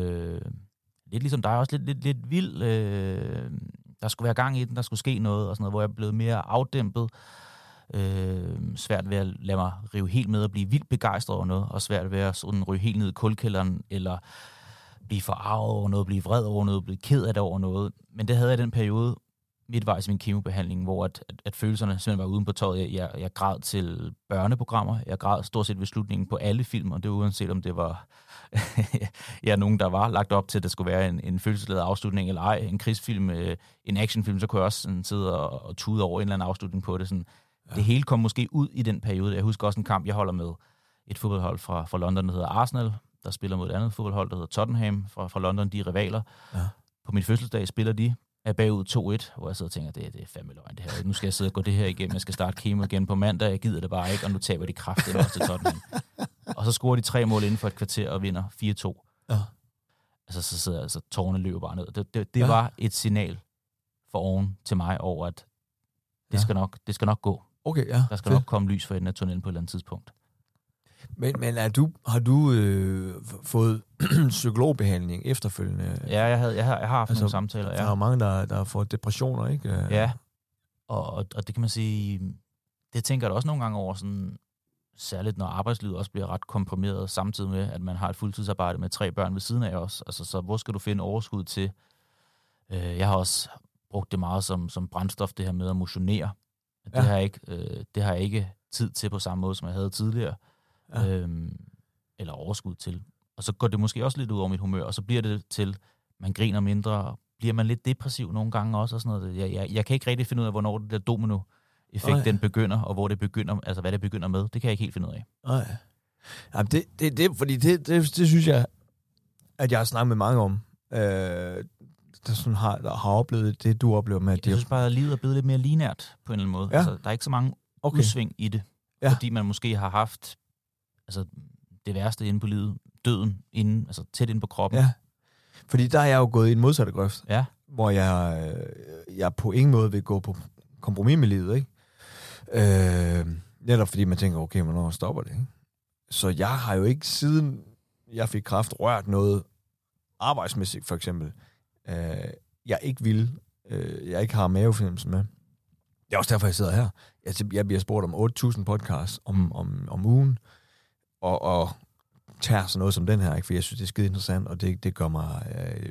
Speaker 2: lidt ligesom dig, også lidt vild. Der skulle være gang i den, der skulle ske noget, og sådan noget, hvor jeg blev mere afdæmpet. Svært ved at lade mig rive helt med og blive vildt begejstret over noget, og svært ved at sådan ryge helt ned i kulkælderen, eller blive forarvet over noget, blive vred over noget, blive ked af det over noget. Men det havde jeg i den periode, midtvejs i min kemobehandling, hvor at følelserne simpelthen var uden på tøjet. Jeg græd til børneprogrammer. Jeg græd stort set ved slutningen på alle film, og det var uanset om det var nogen, der var lagt op til, at det skulle være en følelsesladet afslutning eller ej. En krigsfilm, en actionfilm, så kunne jeg også sådan sidde og tude over en eller anden afslutning på det. Sådan. Ja. Det hele kom måske ud i den periode. Jeg husker også en kamp, jeg holder med et fodboldhold fra London, der hedder Arsenal, der spiller mod et andet fodboldhold, der hedder Tottenham fra London. De er rivaler. Ja. På min fødselsdag spiller de er bagud 2-1, hvor jeg sidder og tænker, det er fandme løgn det her. Nu skal jeg sidde og gå det her igennem. Jeg skal starte kemo igen på mandag. Jeg gider det bare ikke, og nu taber de kraftigt også til Tottenham. Og så scorer de 3 mål inden for et kvarter og vinder 4-2. Ja. Altså, så sidder tårerne løber bare ned. Det var et signal for oven til mig over, at det skal nok gå.
Speaker 1: Okay, ja.
Speaker 2: Der skal nok komme lys for enden af tunnelen på et eller andet tidspunkt.
Speaker 1: Men har du fået psykologbehandling efterfølgende?
Speaker 2: Ja, jeg har haft nogle samtaler. Ja.
Speaker 1: Der er mange, der får depressioner, ikke?
Speaker 2: Ja, og det kan man sige, det tænker jeg da også nogle gange over, sådan, særligt når arbejdslivet også bliver ret komprimeret, samtidig med, at man har et fuldtidsarbejde med 3 børn ved siden af os. Altså, så hvor skal du finde overskud til? Jeg har også brugt det meget som brændstof, det her med at motionere. Ja. Det har jeg ikke tid til på samme måde, som jeg havde tidligere. Ja. Eller overskud til. Og så går det måske også lidt ud over mit humør, og så bliver det til, man griner mindre, bliver man lidt depressiv nogle gange også, og sådan noget. Jeg kan ikke rigtig finde ud af, hvornår det der domino-effekt, den begynder, og hvor det begynder, altså hvad det begynder med. Det kan jeg ikke helt finde ud af.
Speaker 1: Nej. Jamen fordi det synes jeg, at jeg har snakket med mange om, der sådan har oplevet det, du oplever med.
Speaker 2: Jeg synes bare, at livet er blevet lidt mere linært på en eller anden måde. Ja. Altså, der er ikke så mange udsving i det, fordi man måske har haft det værste inde på livet, døden tæt inde på kroppen. Ja.
Speaker 1: Fordi der er jeg jo gået i en modsatte grøft, hvor jeg på ingen måde vil gå på kompromis med livet, ikke? Netop fordi man tænker, okay, hvornår stopper det, ikke? Så jeg har jo ikke siden jeg fik kræft rørt noget arbejdsmæssigt, for eksempel. Jeg ikke vil, jeg ikke har mavefornemmelse med. Det er også derfor, jeg sidder her. Jeg bliver spurgt om 8.000 podcasts om ugen, og tager sådan noget som den her, ikke? For jeg synes, det er skide interessant, og det gør mig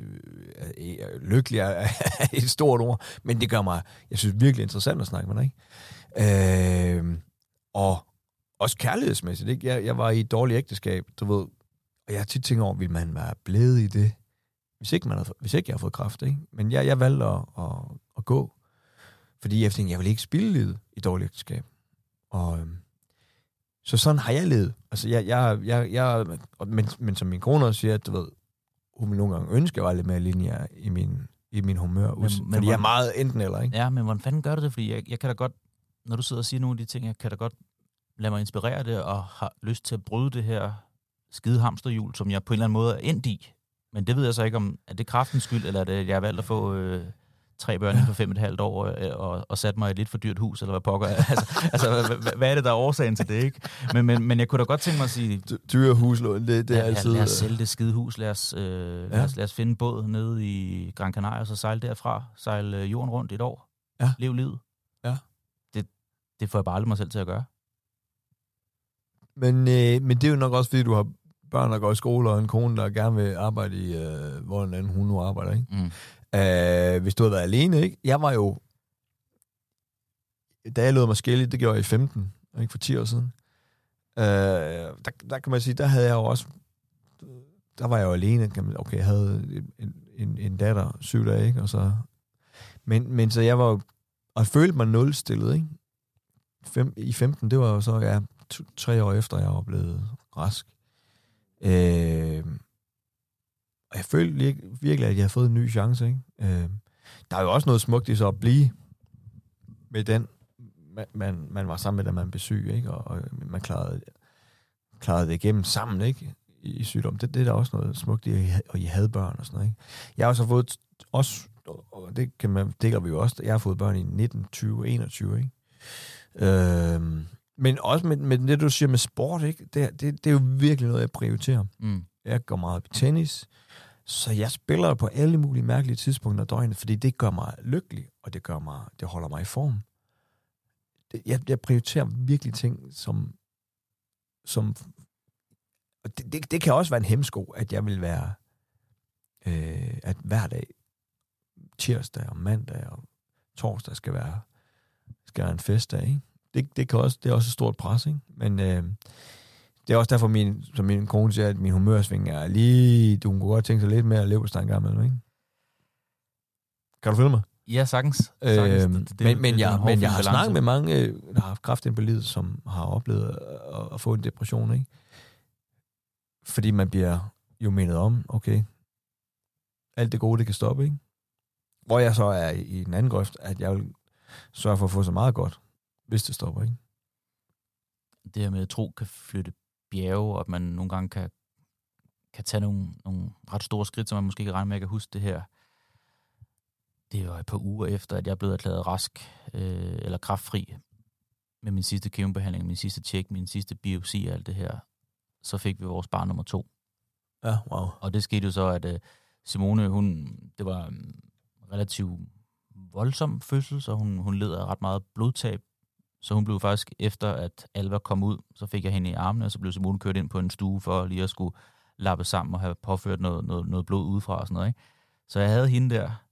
Speaker 1: lykkelig er et stort ord, men det gør mig, jeg synes, virkelig interessant at snakke med dig, ikke? Og også kærlighedsmæssigt, ikke? Jeg var i et dårligt ægteskab, du ved, og jeg har tit tænkt over, vil man være blevet i det, hvis ikke jeg har fået kræft, ikke? Men jeg valgte at gå, fordi jeg tænkte, jeg vil ikke spilde livet i et dårligt ægteskab. Og så sådan har jeg levet. Altså, men som min kone også siger, at du ved, hun vil nogle gange ønske, at jeg var lidt mere lineær i min humør. Men jeg er meget enten eller, ikke?
Speaker 2: Ja, men hvordan fanden gør du det? Fordi jeg kan da godt, når du sidder og siger nogle af de ting, jeg kan da godt lade mig inspirere det, og har lyst til at bryde det her skide hamsterhjul, som jeg på en eller anden måde er endt i. Men det ved jeg så ikke, om er det kræftens skyld, eller er det, jeg har valgt at få 3 børn for 5,5 år, og sat mig i et lidt for dyrt hus, eller hvad pokker. Hvad er det, der er årsagen til det, ikke? Men jeg kunne da godt tænke mig at sige...
Speaker 1: Dyre huslån, det er altid...
Speaker 2: Lad os sælge det skide hus, lad os finde en båd nede i Gran Canaria, og så sejle derfra, sejle jorden rundt et år. Ja. Lev livet. Ja. Det får jeg bare aldrig mig selv til at gøre.
Speaker 1: Men det er jo nok også, fordi du har børn, der går i skole, og en kone, der gerne vil arbejde i, hvor en anden hun nu arbejder, ikke? Mm. Hvis du havde været alene, ikke? Jeg var jo, da jeg lod mig skille, det gjorde jeg i 15, ikke, for 10 år siden. Der kan man sige, der havde jeg jo også, der var jeg jo alene, okay, jeg havde en datter 7 dage, ikke? Og så, men så jeg var jo, og følte mig nulstillet, ikke? I 15, det var jo så, 3 år efter, jeg var blevet rask. Og jeg følte virkelig, at jeg har fået en ny chance, ikke? Der er jo også noget smukt i så at blive med den, man var sammen med, da man blev syg, ikke? Og man klarede det igennem sammen, ikke? I sygdom. Det er der også noget smukt i, og I havde børn og sådan noget, ikke? Jeg har også fået, og det kan man, det vi jo også, jeg har fået børn i 19, 20, 21, ikke? Men også med det, du siger med sport, ikke? Det er jo virkelig noget, jeg prioriterer. Jeg går meget op i tennis, så jeg spiller på alle mulige mærkelige tidspunkter af døgnet, fordi det gør mig lykkelig, og det holder mig i form. Jeg prioriterer virkelig ting, som og det kan også være en hæmsko, at jeg vil være, at hver dag, tirsdag og mandag og torsdag skal være en festdag, ikke? Det er også et stort pres, ikke? Men det er også derfor, som min kone siger, at min humørsving er lige... Du kunne godt tænke sig lidt mere at leve på stang gammel, ikke? Kan du følge mig?
Speaker 2: Ja, sagtens.
Speaker 1: Men jeg har snakket med mange, der har haft kræftinvalid, som har oplevet at få en depression, ikke? Fordi man bliver jo mindet om, okay, alt det gode, det kan stoppe, ikke? Hvor jeg så er i den anden grøft, at jeg vil sørge for at få så meget godt, hvis det stopper, ikke?
Speaker 2: Det her med, at tro kan flytte bjerge, og at man nogle gange kan tage nogle ret store skridt, som man måske ikke regner med, at jeg kan huske det her. Det var et par uger efter, at jeg blev erklæret rask eller kræftfri med min sidste kemobehandling, min sidste tjek, min sidste biopsi og alt det her. Så fik vi vores barn nummer 2.
Speaker 1: Ja, wow.
Speaker 2: Og det skete jo så, at Simone, det var en relativt voldsom fødsel, så hun led af ret meget blodtab. Så hun blev faktisk, efter at Alva kom ud, så fik jeg hende i armene, og så blev Simone kørt ind på en stue for lige at skulle lappe sammen og have påført noget blod udefra og sådan noget, ikke? Så jeg havde hende der,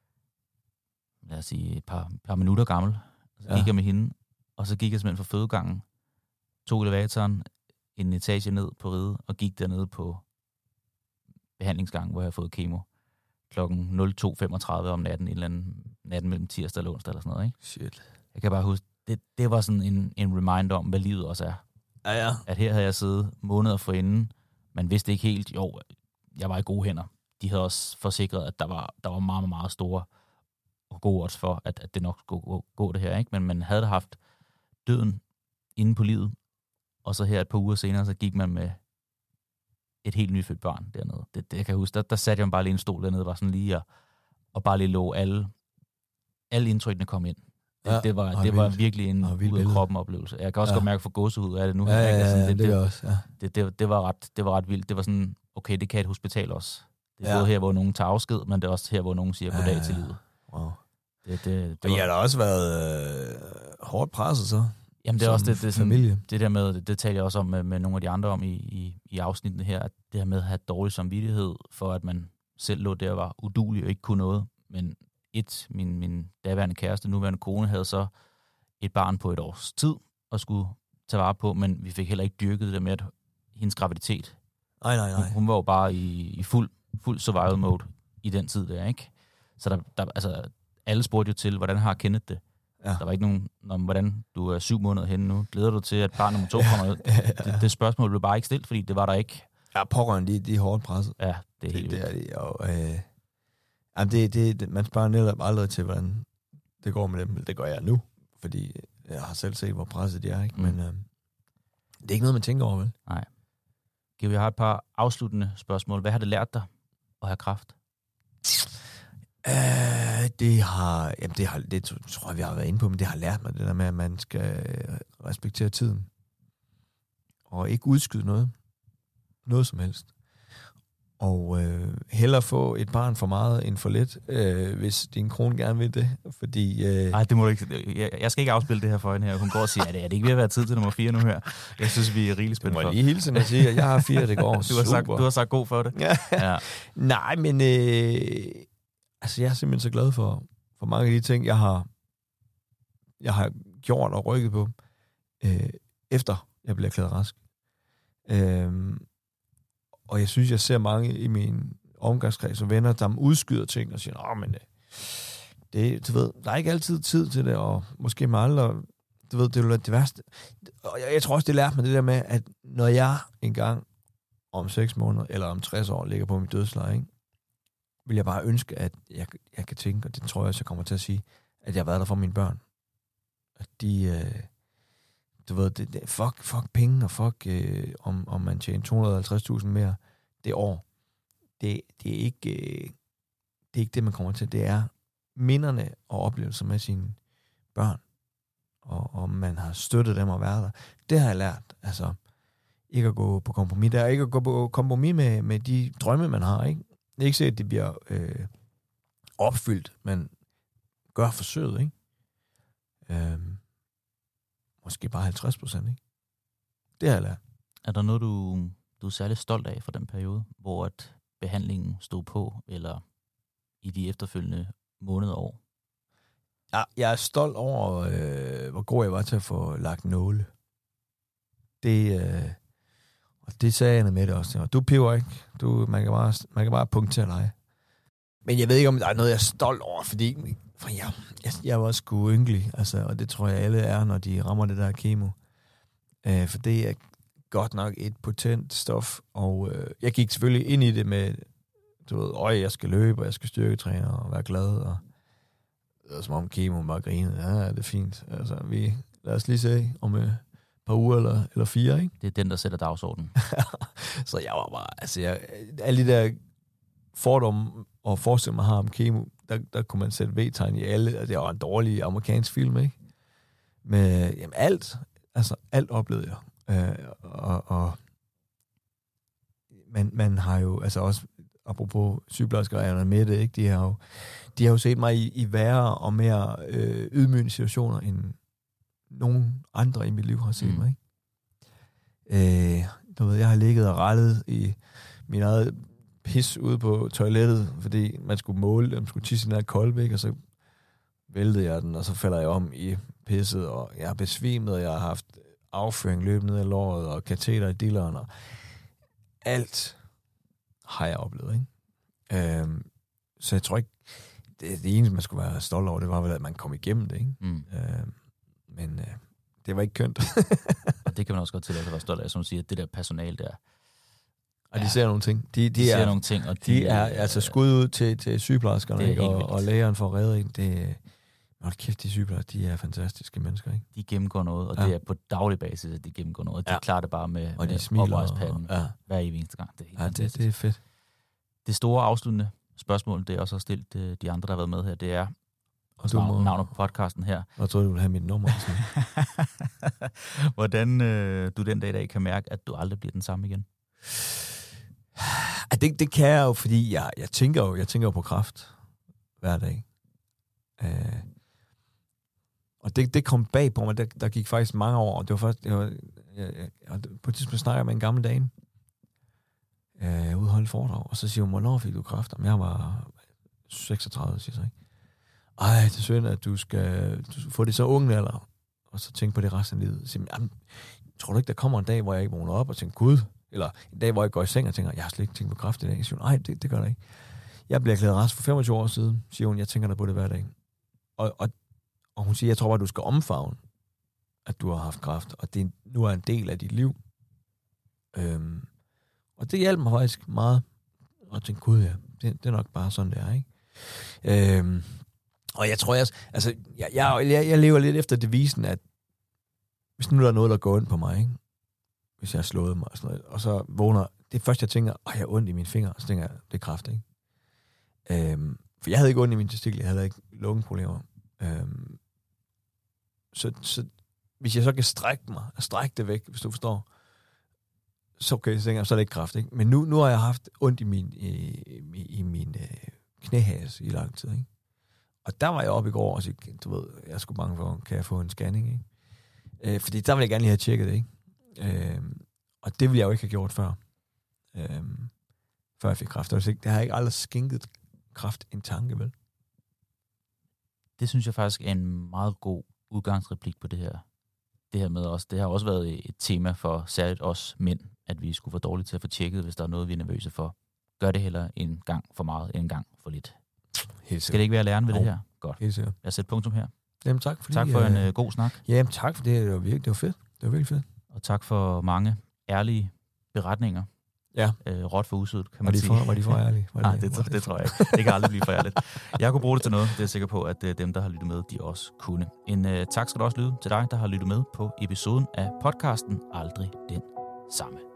Speaker 2: lad os sige, et par minutter gammel. Så gik jeg med hende, og så gik jeg simpelthen fra fødegangen, tog elevatoren en etage ned på Ride, og gik dernede på behandlingsgangen, hvor jeg havde fået kemo. Klokken 02.35 om natten, en eller anden natten mellem tirsdag og onsdag eller sådan noget, ikke?
Speaker 1: Shit.
Speaker 2: Jeg kan bare huske, det var sådan en reminder om, hvad livet også er.
Speaker 1: Ja.
Speaker 2: At her havde jeg siddet måneder forinden, man vidste ikke helt, jeg var i gode hænder. De havde også forsikret, at der var meget, meget store og gode odds for, at det nok skulle gå det her, ikke? Men man havde haft døden inde på livet, og så her et par uger senere, så gik man med et helt nyfødt barn dernede. Det jeg kan huske, der satte jeg mig bare lige en stol dernede, var sådan lige og bare lige lå alle indtrykkene kom ind. Det var virkelig en ud af kroppen oplevelse. Jeg kan også godt mærke for gåsehud af det nu.
Speaker 1: Det også. Ja.
Speaker 2: Det var ret vildt. Det var sådan, okay, det kan et hospital også. Det er både her, hvor nogen tager afsked, men det er også her, hvor nogen siger goddag til livet.
Speaker 1: Wow. Det har da også været hårdt presset så.
Speaker 2: Jamen det er også det
Speaker 1: familie.
Speaker 2: Det der med, det taler jeg også om med nogle af de andre om i afsnittene her, at det her med at have dårlig samvittighed, for at man selv lå der og var uduelig og ikke kunne noget. Men min daværende kæreste, nuværende kone, havde så et barn på 1 års tid og skulle tage vare på, men vi fik heller ikke dyrket det der med, at hendes graviditet.
Speaker 1: Nej.
Speaker 2: Hun var jo bare i fuld survival mode i den tid der, ikke? Så der altså, alle spurgte jo til, hvordan har Kenneth det? Ja. Der var ikke nogen, hvordan du er 7 måneder henne nu. Glæder du til, at barn nummer 2 kommer ud? Det spørgsmål blev bare ikke stillet, fordi det var der ikke.
Speaker 1: Ja, pårørende, de er hårdt presset.
Speaker 2: Ja, det er helt
Speaker 1: vildt. Det er man spørger netop aldrig til, hvordan det går med dem. Det gør jeg nu, fordi jeg har selv set, hvor presset de er, ikke? Men det er ikke noget, man tænker over, vel?
Speaker 2: Nej. Giv, jeg har et par afsluttende spørgsmål. Hvad har det lært dig at have kræft? Det tror jeg, vi har været inde på, men det har lært mig det der med, at man skal respektere tiden. Og ikke udskyde noget som helst. Og hellere få et barn for meget end for lidt, hvis din kone gerne vil det. Fordi... Nej, det må du ikke. Jeg skal ikke afspille det her for hende her. Hun går og siger, at det ikke ved at være tid til nummer 4 nu her. Jeg synes, vi er rigeligt spændt for.
Speaker 1: Du må lige hilse mig og sige, at jeg har 4, det går
Speaker 2: du har sagt god for det.
Speaker 1: Ja. Nej, men jeg er simpelthen så glad for mange af de ting, jeg har gjort og rykket på, efter jeg blev erklæret rask. Og jeg synes, jeg ser mange i min omgangskreds og venner, der udskyder ting og siger, men du ved, der er ikke altid tid til det, og måske med aldrig, du ved, det er jo det værste. Og jeg tror også, det lærte mig det der med, at når jeg engang om 6 måneder, eller om 60 år, ligger på mit dødsleje, ikke, vil jeg bare ønske, at jeg kan tænke, og det tror jeg også, jeg kommer til at sige, at jeg har været der for mine børn. At de... du ved, fuck penge, og fuck, om man tjener 250.000 mere det år. Det er ikke det, man kommer til. Det er minderne og oplevelser med sine børn. Og man har støttet dem og været der. Det har jeg lært. Altså, ikke at gå på kompromis. Det er ikke at gå på kompromis med de drømme, man har. Ikke? Det er ikke sikkert, at det bliver opfyldt, men gør forsøget. Ikke? Måske bare 50%. Ikke? Det har jeg lært.
Speaker 2: Er der noget, du er særlig stolt af fra den periode, hvor at behandlingen stod på, eller i de efterfølgende måneder og år?
Speaker 1: Ja, jeg er stolt over, hvor god jeg var til at få lagt nåle. Det sagde jeg med det også. Du piver ikke. Man kan bare punktere dig. Men jeg ved ikke, om der er noget, jeg er stolt over, fordi jeg var sgu ynglig, altså, og det tror jeg alle er, når de rammer det der kemo. For det er godt nok et potent stof, og jeg gik selvfølgelig ind i det med, du ved, jeg skal løbe, og jeg skal styrketræne og være glad, og som om kemo bare grinede. Ja, det er fint. Altså, lad os lige se om et par uger eller 4, ikke?
Speaker 2: Det er den, der sætter dagsordenen.
Speaker 1: Så jeg var bare, alle de der fordomme og forestillinger, man har om kemo, der kunne man sætte V-tegn i alle, og det var en dårlig amerikansk film, ikke? Med alt oplevede jeg. Man har jo, altså også, apropos sygeplejerskerne med det, ikke? De har jo set mig i værre og mere ydmygende situationer, end nogen andre i mit liv har set mig, ikke? Jeg har ligget og rettet i min eget pis ude på toilettet, fordi man skulle måle det, man skulle tisse i den her kolbe, og så væltede jeg den, og så falder jeg om i pisset, og jeg er besvimet, og jeg har haft afføring løbet ned ad låret, og kateter i dilleren, og alt har jeg oplevet, ikke? Så jeg tror ikke, det eneste, man skulle være stolt over, det var vel, at man kom igennem det, ikke? Men det var ikke kønt.
Speaker 2: Og det kan man også godt til at være stolt af, som du siger, det der personale der.
Speaker 1: Og de ser nogle ting. De
Speaker 2: ser nogle ting, og
Speaker 1: de er altså skud ud til sygeplejerskerne, ikke? Og lægeren for at redde en. Hold kæft, de sygeplejersker, de er fantastiske mennesker, ikke?
Speaker 2: De gennemgår noget, og det er på daglig basis, at de gennemgår noget. De klarer det bare med,
Speaker 1: og de smiler
Speaker 2: oprejspanden hver eneste gang. Det er helt fantastisk.
Speaker 1: Det er fedt.
Speaker 2: Det store afsluttende spørgsmål, det er også stillet de andre, der har været med her, det er, og navnet på podcasten her.
Speaker 1: Jeg tror, du vil have mit nummer.
Speaker 2: Hvordan du den dag i dag kan mærke, at du aldrig bliver den samme igen?
Speaker 1: Det kan jeg jo, fordi jeg tænker jo på kræft hver dag. Og det kom bag på mig. Der gik faktisk mange år, og det var først... på et tidspunkt snakker jeg med en gammel dame. Ude holde foredrag, og så siger hun, hvornår fik du kræft? Jamen, jeg var 36, siger jeg, ikke? Ej, det er synd, at du får det så unge alder, og så tænke på det resten af livet. Så, jamen, tror du ikke, der kommer en dag, hvor jeg ikke vågner op og tænker, Gud, eller en dag, hvor jeg går i seng og tænker, jeg har slet ikke tænkt på kræft i dag. Jeg siger, nej, det gør der ikke. Jeg blev erklæret rask for 25 år siden, siger hun, jeg tænker der på det hver dag. Og hun siger, jeg tror bare, du skal omfavne, at du har haft kræft, og det nu er en del af dit liv. Og det hjalp mig faktisk meget, og tænke, gud ja, det er nok bare sådan, det er, ikke? Og jeg tror, jeg lever lidt efter devisen, at hvis nu der er noget, der går ondt på mig, ikke? Hvis jeg har slået mig og sådan noget, og så vågner, det første jeg tænker, jeg har ondt i mine fingre, så tænker jeg, det er kræft, ikke? For jeg havde ikke ondt i mine testikler, jeg havde ikke lungeproblemer. Så hvis jeg så kan strække det væk, hvis du forstår, så okay, så tænker jeg, så er det ikke kræft, ikke? Men nu har jeg haft ondt i min knæhas i lang tid, ikke? Og der var jeg oppe i går og sagde, du ved, jeg skulle bange for, kan jeg få en scanning, ikke? Fordi der ville jeg gerne lige have tjekket det, ikke? Og det ville jeg jo ikke have gjort før. Før jeg fik kræft. Det har ikke aldrig skænket kræft en tanke, vel?
Speaker 2: Det synes jeg faktisk er en meget god udgangsreplik på det her. Det her med os. Det har også været et tema for særligt os mænd, at vi skulle være dårlige til at få tjekket, hvis der er noget, vi er nervøse for. Gør det heller en gang for meget, end en gang for lidt. Skal det ikke være læren ved det her? Godt.
Speaker 1: Helt sikkert.
Speaker 2: Lad os sætte punktum her.
Speaker 1: Jamen tak
Speaker 2: for en god snak.
Speaker 1: Jamen tak for det. Det var fedt. Det var virkelig fedt.
Speaker 2: Og tak for mange ærlige beretninger.
Speaker 1: Ja.
Speaker 2: Råt for usødet, kan man sige.
Speaker 1: Var de for ærlige?
Speaker 2: Nej, det tror jeg ikke. Det kan aldrig blive for ærligt. Jeg kunne bruge det til noget. Det er jeg sikker på, at dem, der har lyttet med, de også kunne. En tak skal du også lyde til dig, der har lyttet med på episoden af podcasten Aldrig den samme.